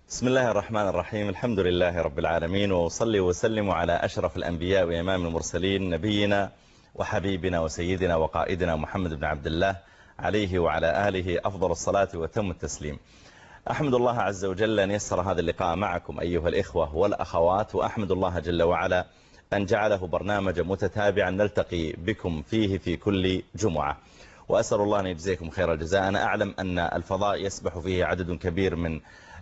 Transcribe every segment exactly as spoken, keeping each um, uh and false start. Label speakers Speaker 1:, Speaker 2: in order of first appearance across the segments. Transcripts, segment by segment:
Speaker 1: بسم الله الرحمن الرحيم. الحمد لله رب العالمين، وأصلي وسلم على أشرف الأنبياء وإمام المرسلين، نبينا وحبيبنا وسيدنا وقائدنا محمد بن عبد الله، عليه وعلى آله أفضل الصلاة وتم التسليم. أحمد الله عز وجل أن يسر هذا اللقاء معكم أيها الإخوة والأخوات، وأحمد الله جل وعلا أن جعله برنامج متتابعا نلتقي بكم فيه في كل جمعة، وأسأل الله أن يجزيكم خير الجزاء. أنا أعلم أن الفضاء يسبح فيه عدد كبير من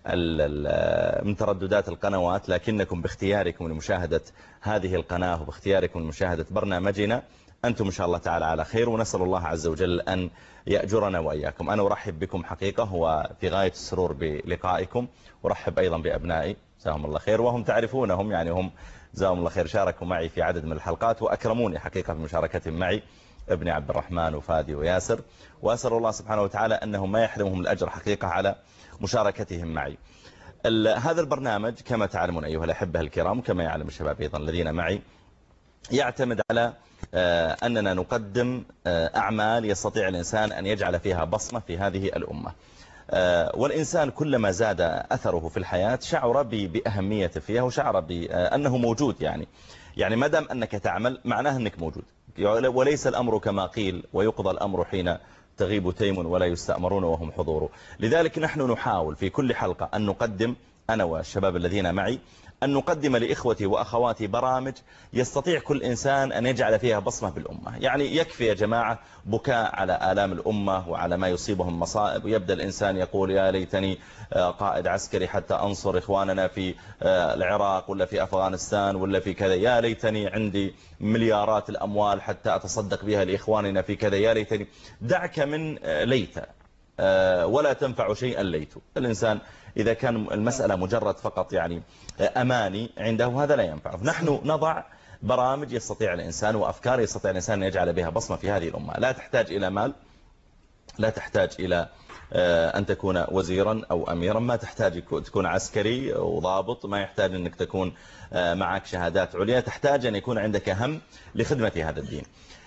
Speaker 1: من ترددات القنوات، لكنكم باختياركم لمشاهدة هذه القناة وباختياركم لمشاهدة برنامجنا أنتم إن شاء الله تعالى على خير، ونسأل الله عز وجل أن يأجرنا وإياكم. أنا أرحب بكم حقيقة، وفي غاية السرور بلقائكم. أرحب أيضا بأبنائي جزاهم الله خير، وهم تعرفونهم، يعني هم جزاهم الله خير شاركوا معي في عدد من الحلقات وأكرموني حقيقة في مشاركتهم معي، ابني عبد الرحمن وفادي وياسر، وأسأل الله سبحانه وتعالى أنه ما يحرمهم الأجر حقيقة على مشاركتهم معي. هذا البرنامج كما تعلمون أيها الأحبة الكرام، كما يعلم الشباب أيضا الذين معي، يعتمد على أننا نقدم أعمال يستطيع الإنسان أن يجعل فيها بصمة في هذه الأمة. والإنسان كلما زاد أثره في الحياة شعر بأهميته فيها، وشعر بأنه موجود. يعني يعني ما دام أنك تعمل معناه أنك موجود، وليس الأمر كما قيل ويقضى الأمر حين تغيب تيم ولا يستأمرون وهم حضور. لذلك نحن نحاول في كل حلقة أن نقدم، أنا والشباب الذين معي، أن نقدم لإخوتي وأخواتي برامج يستطيع كل إنسان أن يجعل فيها بصمة بالأمة. يعني يكفي يا جماعة بكاء على آلام الأمة وعلى ما يصيبهم مصائب، ويبدأ الإنسان يقول يا ليتني قائد عسكري حتى أنصر إخواننا في العراق ولا في أفغانستان ولا في كذا، يا ليتني عندي مليارات الأموال حتى أتصدق بها لإخواننا في كذا، يا ليتني. دعك من ليت، ولا تنفع شيئا ليت. الإنسان إذا كان المسألة مجرد فقط يعني أماني عنده، هذا لا ينفع. نحن نضع برامج يستطيع الإنسان وأفكار يستطيع الإنسان أن يجعل بها بصمة في هذه الأمة، لا تحتاج إلى مال، لا تحتاج إلى أن تكون وزيرا أو أميرا، ما تحتاج تكون عسكري وضابط، ما يحتاج أنك تكون معك شهادات عليا، تحتاج أن يكون عندك هم لخدمة هذا الدين.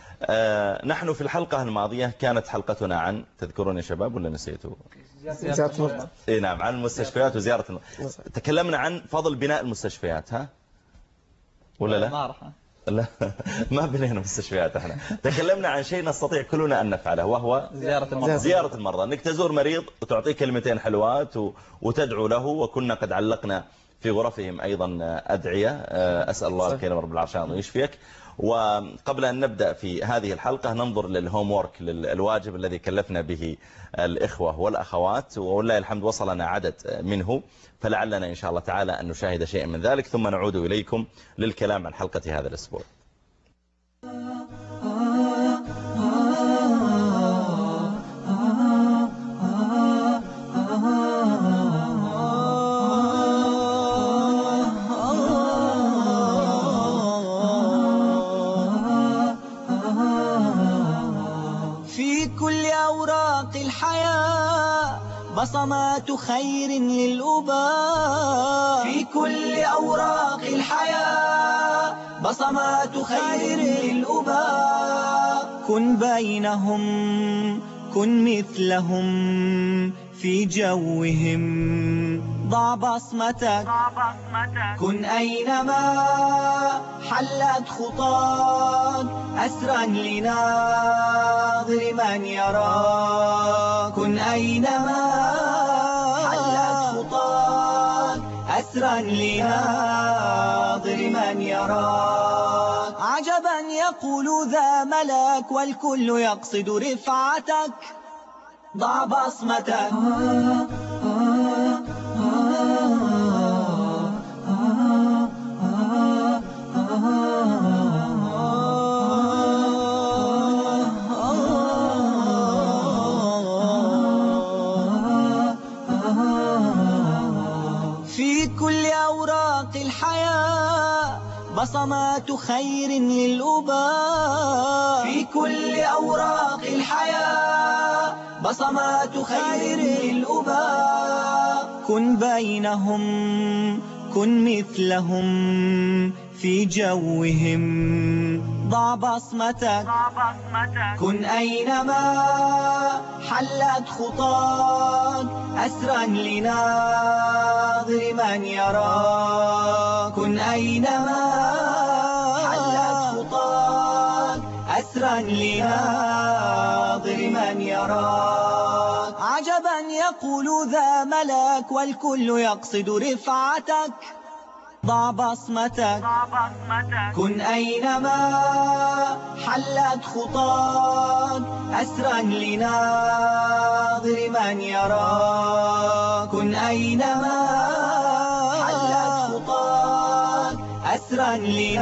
Speaker 1: نحن في الحلقة الماضية كانت حلقتنا عن، تذكرون يا شباب ولا نسيتوا؟
Speaker 2: زيارة المرضى.
Speaker 1: إيه نعم، عن المستشفيات وزيارة المرضى. تكلمنا عن فضل بناء المستشفيات، ها ولا لا؟
Speaker 2: ما راح
Speaker 1: لا ما بنينا مستشفيات احنا. تكلمنا عن شيء نستطيع كلنا أن نفعله، وهو
Speaker 2: زيارة المرضى.
Speaker 1: زيارة المرضى، انك تزور مريض وتعطيه كلمتين حلوات وتدعو له، وكنا قد علقنا في غرفهم أيضا أدعية، أسأل الله الكريم رب العرش أن يشفيك. وقبل أن نبدأ في هذه الحلقة ننظر للهوم وورك، للواجب الذي كلفنا به الإخوة والأخوات، والله الحمد وصلنا عدد منه، فلعلنا إن شاء الله تعالى أن نشاهد شيئا من ذلك، ثم نعود إليكم للكلام عن حلقة هذا الأسبوع.
Speaker 3: بصمات خير للأباء، في كل أوراق الحياة بصمات خير للأباء. كن بينهم، كن مثلهم في جوهم، ضع بصمتك، كن أينما حلت خطاك، أسرا لناظر من يراك. كن أينما حلت خطاك، أسرا لناظر من يراك. عجبا يقول ذا ملاك، والكل يقصد رفعتك، ضع بصمتك. في كل أوراق الحياة بصمات خير للأباء، في كل أوراق الحياة بصمات خير للأباء. كن بينهم، كن مثلهم في جوهم، ضع بصمتك كن أينما حلت خطاك أسرا لناظر من يراك كن أينما حلت خطاك أسرا لناظر من يراك عجبا يقول ذا ملك والكل يقصد رفعتك ضع بصمتك كن أينما حلت خطاك أسرا لناظر من يراك كن أينما حلت خطاك أسرا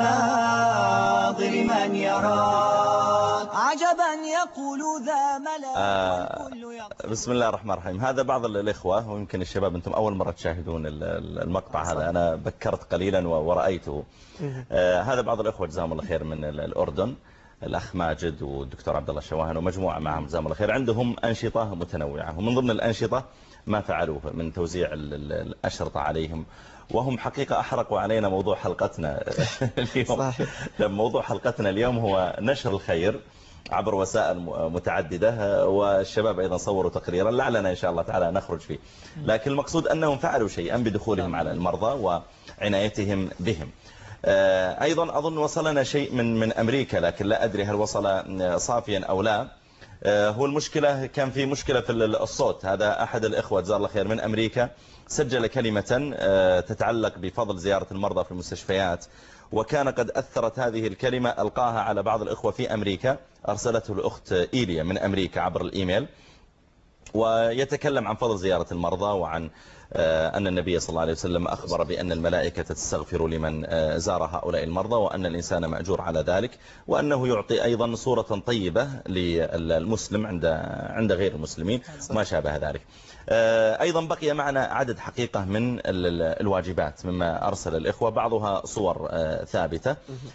Speaker 3: لناظر من يراك عجبا يقول ذا ملك
Speaker 1: آه بسم الله الرحمن الرحيم. هذا بعض الإخوة، ويمكن الشباب أنتم أول مرة تشاهدون المقطع هذا، أنا بكرت قليلا ورأيته. آه هذا بعض الإخوة جزاهم الله خير من الأردن، الأخ ماجد والدكتور عبد الله الشواهن ومجموعة معهم جزاهم الله خير. عندهم أنشطة متنوعة، ومن ضمن الأنشطة ما فعلوه من توزيع الأشرطة عليهم، وهم حقيقة أحرقوا علينا موضوع حلقتنا اليوم. موضوع حلقتنا اليوم هو نشر الخير عبر وسائل متعددة، والشباب أيضا صوروا تقريرا لعلنا إن شاء الله تعالى نخرج فيه. لكن المقصود أنهم فعلوا شيئا بدخولهم على المرضى وعنايتهم بهم. أيضا أظن وصلنا شيء من من أمريكا، لكن لا أدري هل وصل صافيا أو لا. هو المشكلة كان في مشكلة في الصوت. هذا أحد الإخوة جزاه الله خير من أمريكا سجل كلمة تتعلق بفضل زيارة المرضى في المستشفيات، وكان قد أثرت هذه الكلمة ألقاها على بعض الإخوة في أمريكا، أرسلته الأخت إيليا من أمريكا عبر الإيميل، ويتكلم عن فضل زيارة المرضى، وعن أن النبي صلى الله عليه وسلم أخبر بأن الملائكة تستغفر لمن زار هؤلاء المرضى، وأن الإنسان مأجور على ذلك، وأنه يعطي أيضا صورة طيبة للمسلم عند عند غير المسلمين وما شابه ذلك. أيضا بقي معنا عدد حقيقة من الواجبات مما أرسل الإخوة، بعضها صور ثابتة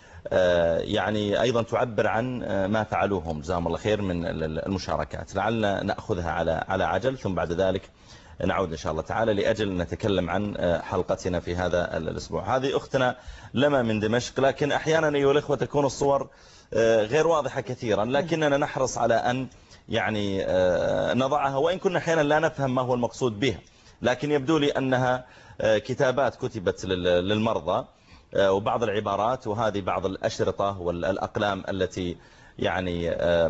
Speaker 1: يعني أيضا تعبر عن ما فعلوهم جزاهم الله خير من المشاركات. لعلنا نأخذها على على عجل، ثم بعد ذلك نعود إن شاء الله تعالى لأجل نتكلم عن حلقتنا في هذا الأسبوع. هذه أختنا لما من دمشق، لكن أحيانا أيها الأخوة تكون الصور غير واضحة كثيرا، لكننا نحرص على أن يعني نضعها، وإن كنا أحيانا لا نفهم ما هو المقصود بها، لكن يبدو لي أنها كتابات كتبت للمرضى وبعض العبارات، وهذه بعض الأشرطة والأقلام التي يعني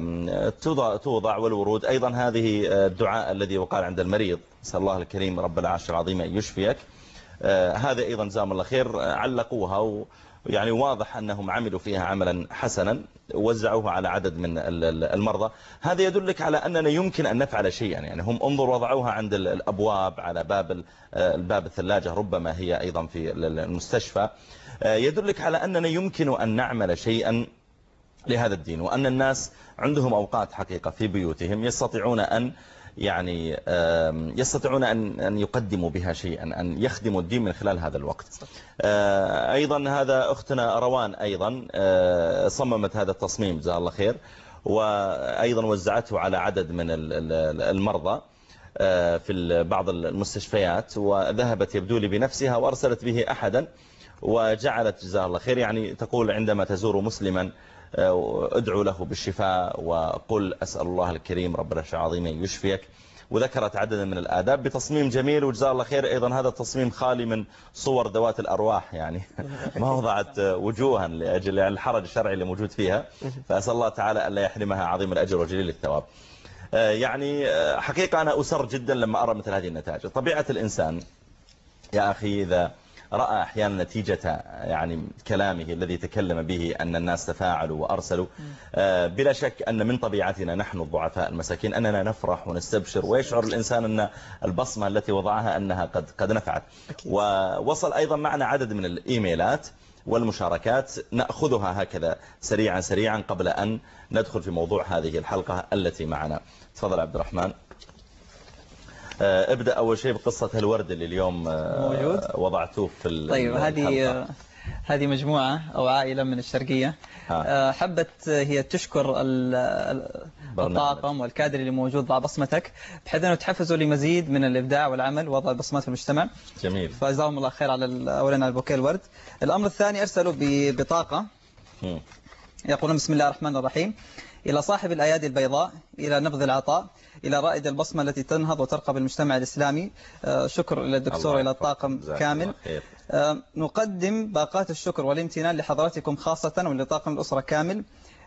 Speaker 1: توضع والورود. أيضا هذه الدعاء الذي وقال عند المريض نسأل الله الكريم رب العرش العظيم أن يشفيك، هذا أيضا جزاهم الله خير علقوها، ويعني واضح أنهم عملوا فيها عملا حسنا، وزعوها على عدد من المرضى. هذا يدلك على أننا يمكن أن نفعل شيئا، يعني هم انظر وضعوها عند الأبواب، على باب الباب الثلاجة، ربما هي أيضا في المستشفى. يدلك على أننا يمكن أن نعمل شيئا لهذا الدين، وأن الناس عندهم أوقات حقيقة في بيوتهم يستطيعون أن يعني يستطيعون أن أن يقدموا بها شيئا، أن يخدموا الدين من خلال هذا الوقت. أيضا هذا أختنا روان أيضا صممت هذا التصميم جزاها الله خير، وأيضا وزعته على عدد من المرضى في بعض المستشفيات، وذهبت يبدو لي بنفسها وأرسلت به أحدا، وجعلت جزاها الله خير يعني تقول عندما تزور مسلما ادعو له بالشفاء، وقل أسأل الله الكريم رب العرش العظيم أن يشفيك، وذكرت عددا من الآداب بتصميم جميل. وجزاه الله خير أيضا هذا التصميم خالي من صور ذوات الأرواح، يعني ما وضعت وجوها لأجل الحرج الشرعي اللي موجود فيها، فأسأل الله تعالى أن لا يحرمها عظيم الأجر وجليل الثواب. يعني حقيقة أنا أسر جدا لما أرى مثل هذه النتائج. طبيعة الإنسان يا أخي إذا رأى أحيانا نتيجة يعني كلامه الذي تكلم به أن الناس تفاعلوا وأرسلوا، بلا شك أن من طبيعتنا نحن الضعفاء المساكين أننا نفرح ونستبشر، ويشعر الإنسان أن البصمة التي وضعها أنها قد قد نفعت. ووصل أيضا معنا عدد من الإيميلات والمشاركات، نأخذها هكذا سريعا سريعا قبل أن ندخل في موضوع هذه الحلقة التي معنا. تفضل عبد الرحمن. ابدأ أول شيء بقصة الورد اللي اليوم موجود وضعتوه في
Speaker 2: طيب هذه هذه مجموعة أو عائلة من الشرقية ها. حبت هي تشكر الطاقم والكادر اللي موجود ضع بصمتك، بحيث أنه تحفزوا لمزيد من الإبداع والعمل ووضع بصمات في المجتمع.
Speaker 1: جميل.
Speaker 2: فجزاهم الله خير على أولا على بوكيه الورد. الأمر الثاني أرسلوا ببطاقة يقولون: بسم الله الرحمن الرحيم. إلى صاحب الأيادي البيضاء، إلى نبذ العطاء، إلى رائد البصمة التي تنهض وترقى بالمجتمع الإسلامي. شكر للدكتور إلى الطاقم كامل. نقدم باقات الشكر والامتنان لحضراتكم خاصة ولطاقم الأسرة كامل.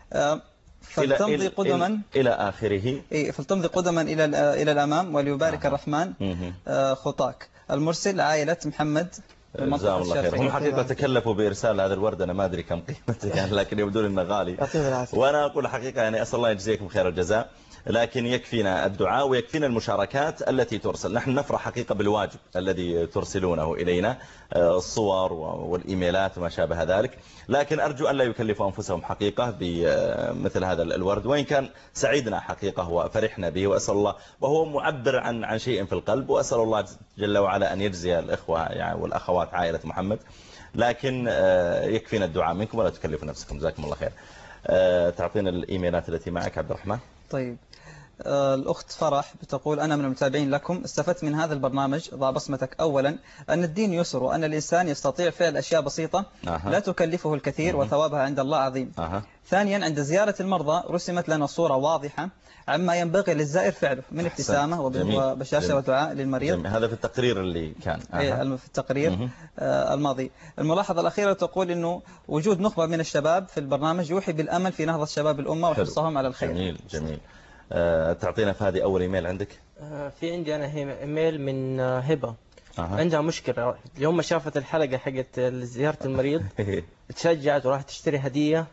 Speaker 2: فلتمضي قدما
Speaker 1: إلى آخره.
Speaker 2: فلتمضي قدما إلى إلى الأمام وليبارك آه. الرحمن خطاك. المرسل عائلة محمد.
Speaker 1: جزاهم الله خير. هم حقيقة تكلفوا بإرسال هذا الورد، أنا ما أدري كم قيمته يعني، لكن يبدو إنه غالي. وأنا أقول حقيقة يعني أسأل الله يجزيكم خير الجزاء، لكن يكفينا الدعاء ويكفينا المشاركات التي ترسل. نحن نفرح حقيقة بالواجب الذي ترسلونه إلينا، الصور والإيميلات وما شابه ذلك، لكن أرجو أن لا يكلفوا أنفسهم حقيقة بمثل هذا الورد، وإن كان سعيدنا حقيقة وفرحنا به، وأسأل الله، وهو معبر عن عن شيء في القلب، وأسأل الله جل وعلا أن يجزي الإخوة يعني والأخوات عائلة محمد، لكن يكفينا الدعاء منكم ولا تكلفوا نفسكم. جزاكم الله خير. تعطينا الإيميلات التي معك عبد الرحمن.
Speaker 2: طيب، الأخت فرح بتقول: أنا من المتابعين لكم، استفدت من هذا البرنامج ضع بصمتك أولا أن الدين يسر، وأن الإنسان يستطيع فعل أشياء بسيطة أه. لا تكلفه الكثير أه. وثوابها عند الله عظيم. أه. ثانيا، عند زيارة المرضى رسمت لنا صورة واضحة عما ينبغي للزائر فعله من ابتسامة وبشاشة ودعاء للمريض.
Speaker 1: جميل. هذا في التقرير اللي كان
Speaker 2: أه. في التقرير مه. آه الماضي. الملاحظة الأخيرة تقول أنه وجود نخبة من الشباب في البرنامج يوحي بالأمل في نهضة شباب الأمة وحرصهم على الخير.
Speaker 1: جميل جميل. أه تعطينا في هذه أول إيميل عندك.
Speaker 4: أه في عندي أنا إيميل من هبة. أه. عندها مشكلة، اليوم ما شافت الحلقة حقت زيارة المريض تشجعت وراح تشتري هدية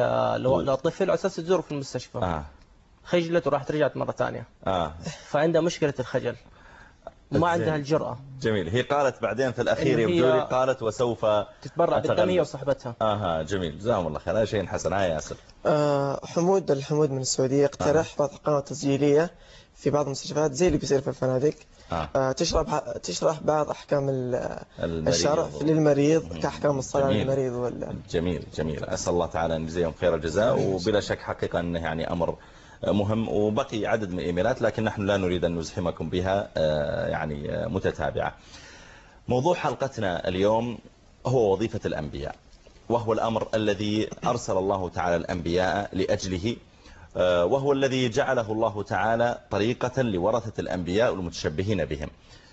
Speaker 4: للطفل على أساس تزوره في المستشفى. أه. خجلت وراحت رجعت مرة ثانية. أه. فعندها مشكلة الخجل وما عندها الجرأة.
Speaker 1: جميل. هي قالت بعدين في الأخير يبدو لي قالت وسوف
Speaker 4: تتبرع بالدم هي وصاحبتها.
Speaker 1: اها جميل. جزاهم الله خير. هذا شيء حسن. هاي ياسر.
Speaker 5: آه حمود الحمود من السعودية اقترح بعض قنوات تسجيلية في بعض المستشفيات زي اللي بيصير في الفنادق. آه. آه تشرح تشرح بعض أحكام الشرع للمريض كأحكام الصلاة للمريض ولا.
Speaker 1: جميل جميل. أسأل الله تعالى أن يجزيهم خير الجزاء، وبلا شك حقيقة أنه يعني أمر مهم، وبقي عدد من الإيميلات لكن نحن لا نريد أن نزحمكم بها يعني متتابعة. موضوع حلقتنا اليوم هو وظيفة الأنبياء، وهو الأمر الذي أرسل الله تعالى الأنبياء لأجله، وهو الذي جعله الله تعالى طريقة لورثة الأنبياء والمتشبهين بهم.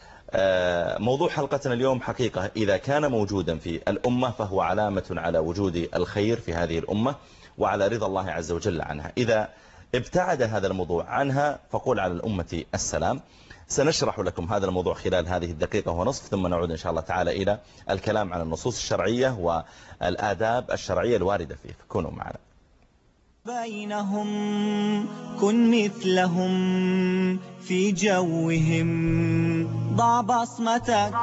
Speaker 1: موضوع حلقتنا اليوم حقيقة إذا كان موجودا في الأمة فهو علامة على وجود الخير في هذه الأمة وعلى رضا الله عز وجل عنها. إذا ابتعد هذا الموضوع عنها فقول على الأمة السلام. سنشرح لكم هذا الموضوع خلال هذه الدقيقة ونصف، ثم نعود إن شاء الله تعالى إلى الكلام عن النصوص الشرعية والآداب الشرعية الواردة فيه. فكونوا معنا.
Speaker 3: بينهم كن مثلهم في جوهم ضع بصمتك.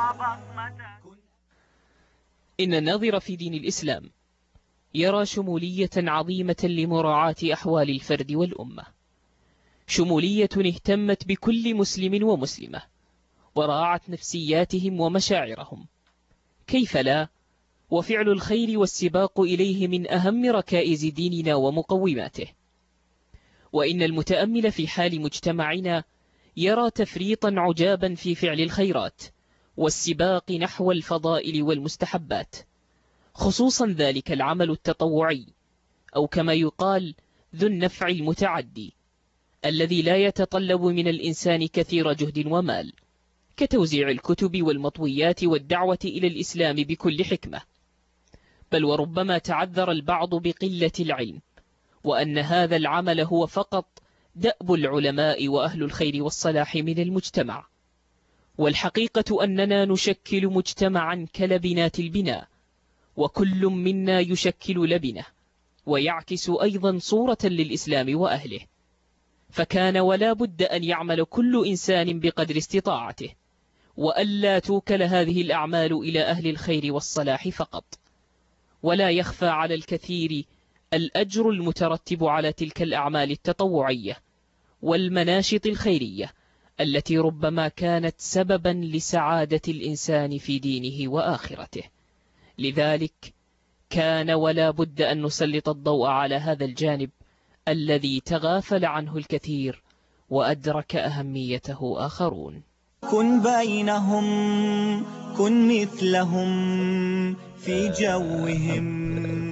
Speaker 6: إن الناظر في دين الإسلام يرى شمولية عظيمة لمراعاة أحوال الفرد والأمة، شمولية اهتمت بكل مسلم ومسلمة وراعت نفسياتهم ومشاعرهم. كيف لا؟ وفعل الخير والسباق إليه من أهم ركائز ديننا ومقوماته. وإن المتأمل في حال مجتمعنا يرى تفريطا عجابا في فعل الخيرات والسباق نحو الفضائل والمستحبات، خصوصا ذلك العمل التطوعي، أو كما يقال ذو النفع المتعدي، الذي لا يتطلب من الإنسان كثير جهد ومال، كتوزيع الكتب والمطويات والدعوة إلى الإسلام بكل حكمة. بل وربما تعذر البعض بقلة العلم، وأن هذا العمل هو فقط دأب العلماء وأهل الخير والصلاح من المجتمع. والحقيقة أننا نشكل مجتمعا كلبنات البناء، وكل منا يشكل لبنة ويعكس أيضا صورة للإسلام وأهله، فكان ولا بد أن يعمل كل إنسان بقدر استطاعته، وألا توكل هذه الأعمال إلى أهل الخير والصلاح فقط. ولا يخفى على الكثير الأجر المترتب على تلك الأعمال التطوعية والمناشط الخيرية التي ربما كانت سببا لسعادة الإنسان في دينه وآخرته. لذلك كان ولا بد أن نسلط الضوء على هذا الجانب الذي تغافل عنه الكثير وأدرك أهميته آخرون.
Speaker 3: كن بينهم كن مثلهم في جوهم.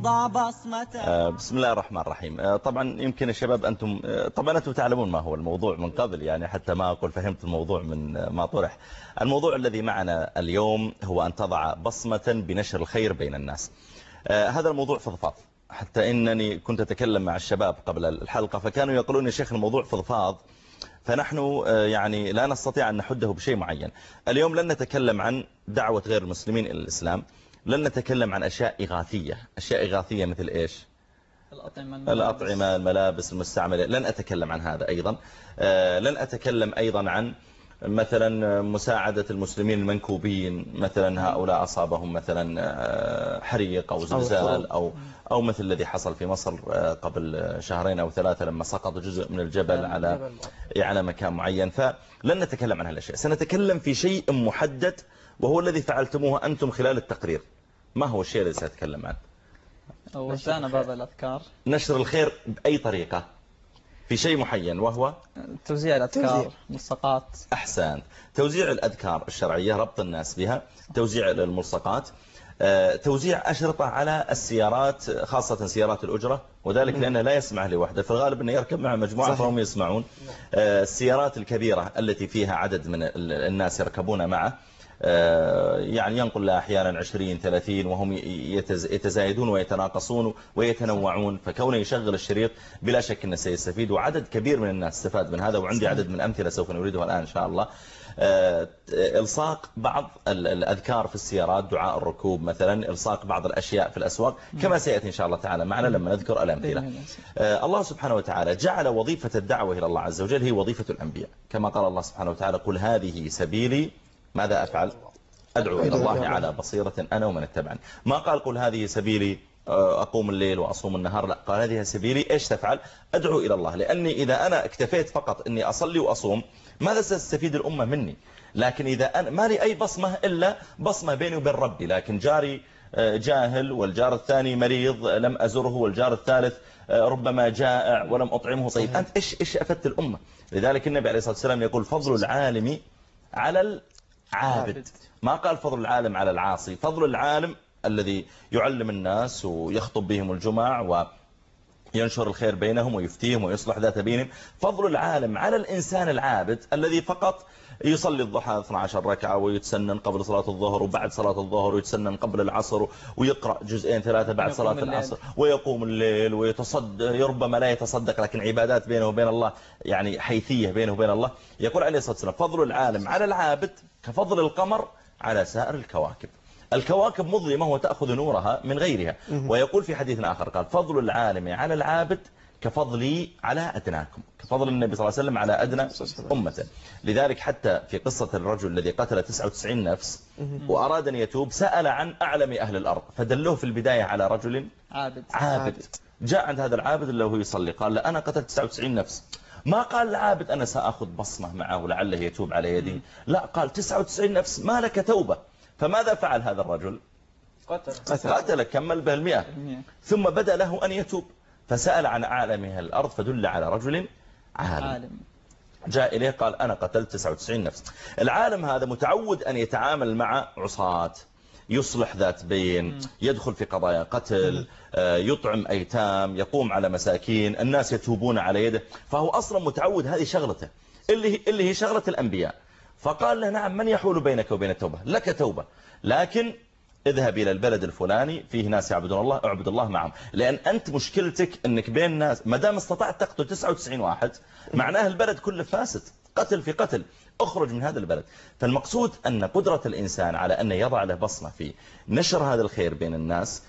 Speaker 3: ضع بصمتك.
Speaker 1: بسم الله الرحمن الرحيم. طبعا يمكن الشباب أنتم طبعا أنتم تعلمون ما هو الموضوع من قبل، يعني حتى ما أقول فهمت الموضوع من ما طرح. الموضوع الذي معنا اليوم هو أن تضع بصمة بنشر الخير بين الناس. هذا الموضوع فضفاض، حتى إنني كنت أتكلم مع الشباب قبل الحلقة فكانوا يقولون يا شيخ الموضوع فضفاض، فنحن يعني لا نستطيع أن نحده بشيء معين. اليوم لن نتكلم عن دعوة غير المسلمين إلى الإسلام، لن نتكلم عن أشياء إغاثية. أشياء إغاثية مثل إيش؟
Speaker 2: الأطعمة الملابس,
Speaker 1: الأطعمة الملابس المستعملة، لن أتكلم عن هذا أيضا. لن أتكلم أيضا عن مثلا مساعدة المسلمين المنكوبين، مثلا هؤلاء أصابهم مثلا حريق أو زلزال أو أو مثل الذي حصل في مصر قبل شهرين أو ثلاثة لما سقط جزء من الجبل على على مكان معين. فلن نتكلم عن هالأشياء، سنتكلم في شيء محدد وهو الذي فعلتموه أنتم خلال التقرير. ما هو الشيء الذي سأتكلم عنه؟
Speaker 2: وزعنا بعض الأذكار،
Speaker 1: نشر الخير بأي طريقة في شيء معين، وهو
Speaker 2: توزيع الأذكار، ملصقات.
Speaker 1: أحسن، توزيع الأذكار الشرعية، ربط الناس بها، توزيع الملصقات، توزيع أشرطة على السيارات، خاصة سيارات الأجرة، وذلك لأنه لا يسمع لوحده، في الغالب أنه يركب مع مجموعة فهم يسمعون. السيارات الكبيرة التي فيها عدد من الناس يركبون معه، يعني ينقل لها أحيانا عشرين ثلاثين وهم يتزايدون ويتناقصون ويتنوعون، فكونه يشغل الشريط بلا شك أنه سيستفيد، وعدد كبير من الناس استفاد من هذا، وعندي عدد من أمثلة سوف نريدها الآن إن شاء الله. إلصاق بعض الأذكار في السيارات، دعاء الركوب مثلا، إلصاق بعض الأشياء في الأسواق، كما سيأتي إن شاء الله تعالى معنا لما نذكر الأمثلة. الله سبحانه وتعالى جعل وظيفة الدعوة إلى الله عز وجل هي وظيفة الأنبياء، كما قال الله سبحانه وتعالى قل هذه سبيلي ماذا أفعل؟ أدعو إلى الله على بصيرة أنا ومن اتبعني. ما قال قل هذه سبيلي أقوم الليل وأصوم النهار، لا، قال هذه سبيلي إيش تفعل؟ أدعو إلى الله. لأني إذا أنا اكتفيت فقط أني أصلي وأصوم ماذا ستستفيد الأمة مني؟ لكن إذا أنا ما لي أي بصمة إلا بصمة بيني وبين ربي، لكن جاري جاهل والجار الثاني مريض لم أزره والجار الثالث ربما جائع ولم أطعمه، طيب أنت إيش إيش أفدت الأمة؟ لذلك النبي عليه الصلاة والسلام يقول فضل العالم على العابد، ما قال فضل العالم على العاصي. فضل العالم الذي يعلم الناس ويخطب بهم الجمع وينشر الخير بينهم ويفتيهم ويصلح ذات بينهم. فضل العالم على الإنسان العابد الذي فقط يصلي الضحى اثنتي عشرة ركعة ويتسنن قبل صلاة الظهر وبعد صلاة الظهر ويتسنن قبل العصر ويقرأ جزئين ثلاثة بعد صلاة العصر ويقوم الليل ويتصدق، ربما لا يتصدق لكن عبادات بينه وبين الله، يعني حيثية بينه وبين الله. يقول عليه الصلاة والسلام فضل العالم على العابد كفضل القمر على سائر الكواكب. الكواكب مظلمة وتأخذ نورها من غيرها. ويقول في حديث آخر قال فضل العالم على العابد كفضلي على أدناكم، كفضل النبي صلى الله عليه وسلم على أدنى أمة. لذلك حتى في قصة الرجل الذي قتل تسعة وتسعين نفس وأراد أن يتوب سأل عن أعلم أهل الأرض، فدلوه في البداية على رجل
Speaker 2: عابد,
Speaker 1: عابد. جاء عند هذا العابد اللي هو يصلي قال له أنا قتلت تسعة وتسعين نفس. ما قال العابد أنا سأخذ بصمة معه لعله يتوب على يدي، لا، قال تسعة وتسعين نفس ما لك توبة. فماذا فعل هذا الرجل؟ قتل, قتل كمل به المئة، ثم بدأ له أن يتوب فسأل عن أعلم أهل الأرض فدل على رجل عالم. جاء إليه قال أنا قتلت تسعة وتسعين نفس. العالم هذا متعود أن يتعامل مع عصاة، يصلح ذات بين، يدخل في قضايا قتل، يطعم أيتام، يقوم على مساكين، الناس يتوبون على يده، فهو أصلا متعود هذه شغلته اللي اللي هي شغلة الأنبياء. فقال له نعم من يحول بينك وبين التوبة؟ لك توبة، لكن اذهب إلى البلد الفلاني فيه ناس يعبدون الله، اعبد الله معهم، لأن أنت مشكلتك أنك بين الناس ما دام استطعت تقتل تسعة وتسعين واحد معناه البلد كله فاسد، قتل في قتل، اخرج من هذا البلد. فالمقصود أن قدرة الإنسان على أن يضع له بصمة في نشر هذا الخير بين الناس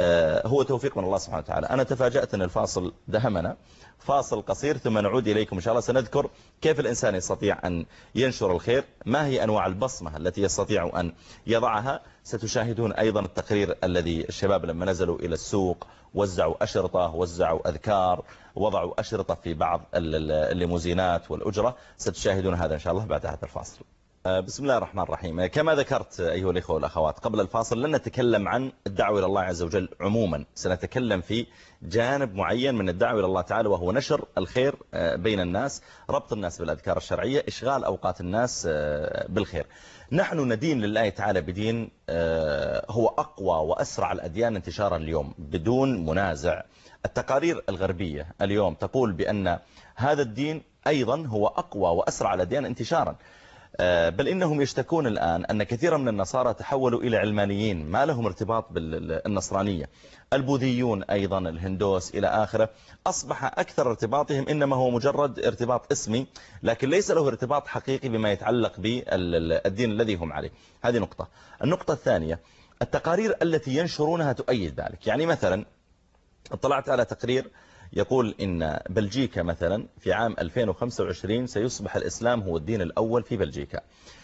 Speaker 1: هو توفيق من الله سبحانه وتعالى. أنا تفاجأت أن الفاصل دهمنا، فاصل قصير ثم نعود إليكم إن شاء الله. سنذكر كيف الإنسان يستطيع أن ينشر الخير، ما هي أنواع البصمة التي يستطيع أن يضعها. ستشاهدون أيضا التقرير الذي الشباب لما نزلوا إلى السوق وزعوا أشرطة، وزعوا أذكار، وضعوا أشرطة في بعض الليموزينات والأجرة. ستشاهدون هذا إن شاء الله بعد هذا الفاصل. بسم الله الرحمن الرحيم. كما ذكرت أيها الإخوة والأخوات قبل الفاصل، لن نتكلم عن الدعوة إلى الله عز وجل عموما، سنتكلم في جانب معين من الدعوة إلى الله تعالى، وهو نشر الخير بين الناس، ربط الناس بالأذكار الشرعية، إشغال أوقات الناس بالخير. نحن ندين لله تعالى بدين هو أقوى وأسرع الأديان انتشارا اليوم بدون منازع. التقارير الغربية اليوم تقول بأن هذا الدين أيضا هو أقوى وأسرع الأديان انتشارا، بل إنهم يشتكون الآن أن كثيرا من النصارى تحولوا إلى علمانيين ما لهم ارتباط بالنصرانية. البوذيون أيضا، الهندوس إلى آخره، أصبح أكثر ارتباطهم إنما هو مجرد ارتباط اسمي، لكن ليس له ارتباط حقيقي بما يتعلق بالدين الذي هم عليه. هذه نقطة. النقطة الثانية، التقارير التي ينشرونها تؤيد ذلك. يعني مثلا اطلعت على تقرير يقول إن بلجيكا مثلا في عام ألفين وخمسة وعشرين سيصبح الإسلام هو الدين الأول في بلجيكا.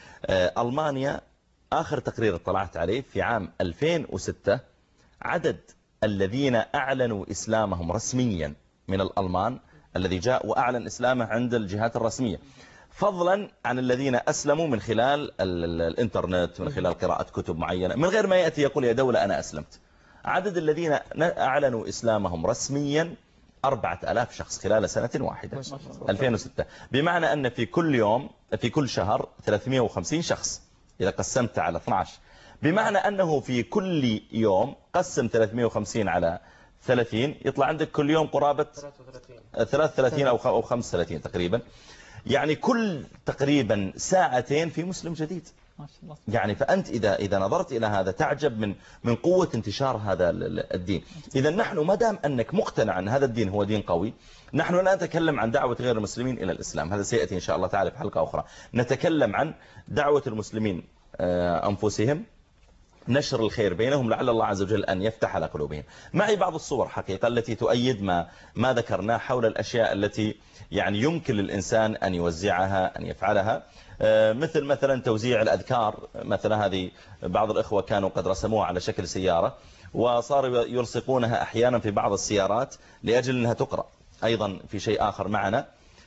Speaker 1: ألمانيا آخر تقرير اطلعت عليه في عام ألفين وستة عدد الذين أعلنوا إسلامهم رسميا من الألمان الذي جاء وأعلن إسلامه عند الجهات الرسمية، فضلا عن الذين أسلموا من خلال الإنترنت، من خلال قراءة كتب معينة، من غير ما يأتي يقول يا دولة أنا أسلمت. عدد الذين أعلنوا إسلامهم رسميا أربعة آلاف شخص خلال سنة واحدة ألفين وستة، بمعنى أن في كل يوم في كل شهر ثلاثمئة وخمسين شخص إذا قسمت على اثني عشر، بمعنى أنه في كل يوم قسم ثلاثمئة وخمسين على ثلاثين يطلع عندك كل يوم قرابة ثلاثة وثلاثين أو خمسة وثلاثين تقريبا. يعني كل تقريبا ساعتين في مسلم جديد. يعني فأنت إذا إذا نظرت إلى هذا تعجب من من قوة انتشار هذا الدين. إذا نحن ما دام أنك مقتنع أن هذا الدين هو دين قوي، نحن لا نتكلم عن دعوة غير المسلمين إلى الإسلام، هذا سيأتي إن شاء الله تعالى في حلقة أخرى. نتكلم عن دعوة المسلمين أنفسهم، نشر الخير بينهم، لعل الله عز وجل أن يفتح على قلوبهم. معي بعض الصور حقيقة التي تؤيد ما ما ذكرناه حول الأشياء التي يعني يمكن للإنسان أن يوزعها، أن يفعلها، مثل مثلا توزيع الأذكار. مثلا هذه بعض الإخوة كانوا قد رسموها على شكل سيارة وصاروا يلصقونها أحيانا في بعض السيارات لأجل أنها تقرأ. أيضا في شيء آخر معنا،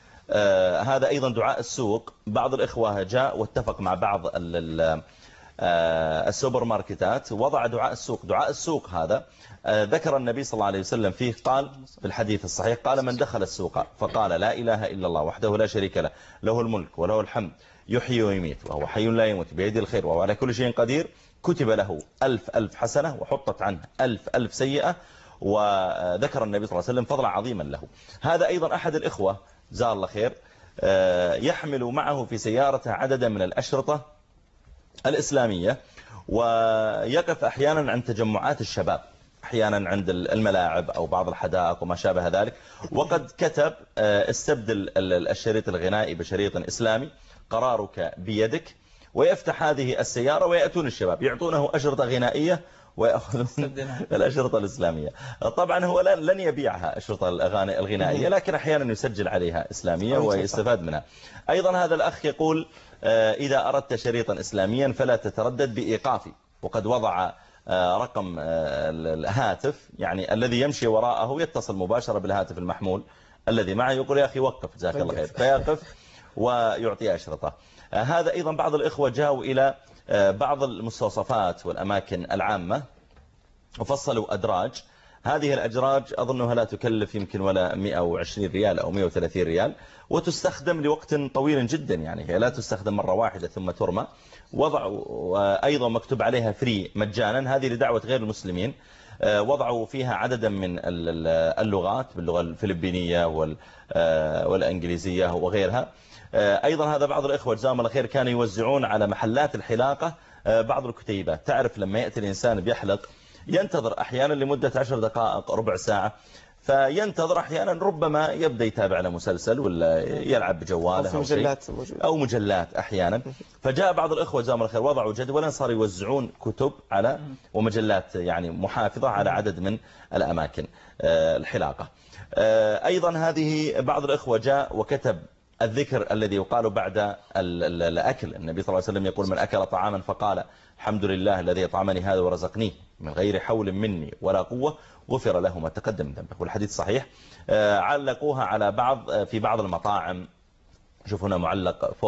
Speaker 1: آه هذا أيضا دعاء السوق. بعض الإخوة جاء واتفق مع بعض آه السوبر ماركتات وضع دعاء السوق. دعاء السوق هذا آه ذكر النبي صلى الله عليه وسلم فيه، قال في الحديث الصحيح، قال من دخل السوق فقال لا إله إلا الله وحده لا شريك له له الملك وله الحمد يحيي ويميت وهو حي لا يموت بيده الخير وهو على كل شيء قدير، كتب له ألف ألف حسنة وحطت عنه ألف ألف سيئة، وذكر النبي صلى الله عليه وسلم فضلا عظيما له. هذا أيضا أحد الإخوة جزاه الله خير يحمل معه في سيارته عددا من الأشرطة الإسلامية، ويقف أحيانا عند تجمعات الشباب، أحيانا عند الملاعب أو بعض الحدائق وما شابه ذلك، وقد كتب استبدل الشريط الغنائي بشريط إسلامي، قرارك بيدك، ويفتح هذه السيارة ويأتون الشباب يعطونه أشرطة غنائية ويأخذون الأشرطة الإسلامية. طبعا هو لن يبيعها أشرطة الأغاني الغنائية، لكن أحيانا يسجل عليها إسلامية ويستفاد منها. أيضا هذا الأخ يقول إذا أردت شريطا إسلاميا فلا تتردد بإيقافي، وقد وضع رقم الهاتف يعني الذي يمشي وراءه يتصل مباشرة بالهاتف المحمول الذي معه، يقول يا أخي وقف جزاك الله خير، فيقف ويعطي أشرطة. هذا أيضا بعض الإخوة جاءوا إلى بعض المستوصفات والأماكن العامة وفصلوا أدراج. هذه الأدراج أظنها لا تكلف يمكن ولا مئة وعشرين ريال أو مئة وثلاثين ريال، وتستخدم لوقت طويل جدا، يعني هي لا تستخدم مرة واحدة ثم ترمى. وضعوا أيضا مكتوب عليها فري مجانا، هذه لدعوة غير المسلمين. وضعوا فيها عددا من اللغات باللغة الفلبينية والإنجليزية وغيرها. أيضا هذا بعض الإخوة جزاهم الله خير كانوا يوزعون على محلات الحلاقة بعض الكتيبات. تعرف لما يأتي الإنسان بيحلق ينتظر أحيانا لمدة عشر دقائق ربع ساعة، فينتظر أحيانا ربما يبدأ يتابع على مسلسل ولا يلعب بجواله أو, مجلات أو مجلات أحيانا. فجاء بعض الإخوة جزاهم الله خير وضعوا جدولا صاروا يوزعون كتب على ومجلات يعني محافظة على عدد من الأماكن الحلاقة. أيضا هذه بعض الإخوة جاء وكتب الذكر الذي يقال بعد الأكل. النبي صلى الله عليه وسلم يقول من أكل طعاما فقال الحمد لله الذي أطعمني هذا ورزقنيه من غير حول مني ولا قوة غفر له ما تقدم من ذنبه، والحديث صحيح. علقوها على بعض في بعض المطاعم، شوف هنا معلق فوق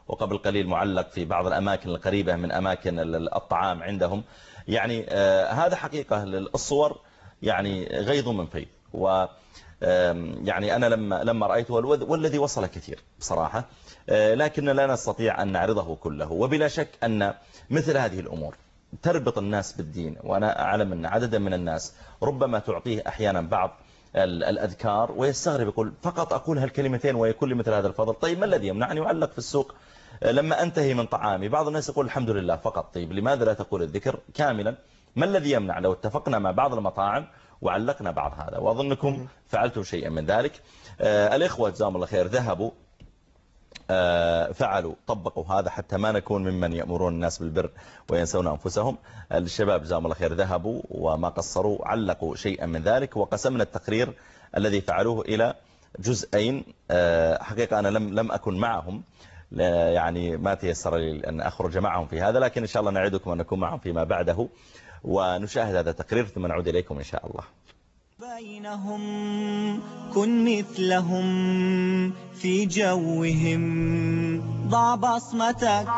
Speaker 1: وقبل قليل معلق في بعض الأماكن القريبة من أماكن الطعام عندهم. يعني هذا حقيقة الصور يعني غيظ من فيض. و يعني أنا لما لما رأيته والذي وصل كثير بصراحة، لكن لا نستطيع أن نعرضه كله. وبلا شك أن مثل هذه الأمور تربط الناس بالدين، وأنا أعلم أن عددا من الناس ربما تعطيه أحيانا بعض الأذكار ويستغرب، يقول فقط أقول هالكلمتين ويكون لي مثل هذا الفضل. طيب ما الذي يمنعني يعلق في السوق لما أنتهي من طعامي؟ بعض الناس يقول الحمد لله فقط. طيب لماذا لا تقول الذكر كاملا؟ ما الذي يمنع لو اتفقنا مع بعض المطاعم وعلقنا بعض هذا؟ وأظنكم فعلتم شيئا من ذلك. آه الإخوة جزاهم الله خير ذهبوا آه فعلوا طبقوا هذا حتى ما نكون ممن يأمرون الناس بالبر وينسون أنفسهم. الشباب جزاهم الله خير ذهبوا وما قصروا، علقوا شيئا من ذلك، وقسمنا التقرير الذي فعلوه إلى جزئين. آه حقيقة أنا لم لم أكن معهم، يعني ما تيسر لي أن أخرج معهم في هذا، لكن إن شاء الله نعدكم أن نكون معهم فيما بعده ونشاهد هذا التقرير ثم نعود إليكم إن شاء الله.
Speaker 3: بينهم كن مثلهم في جوهم، ضع بصمتك.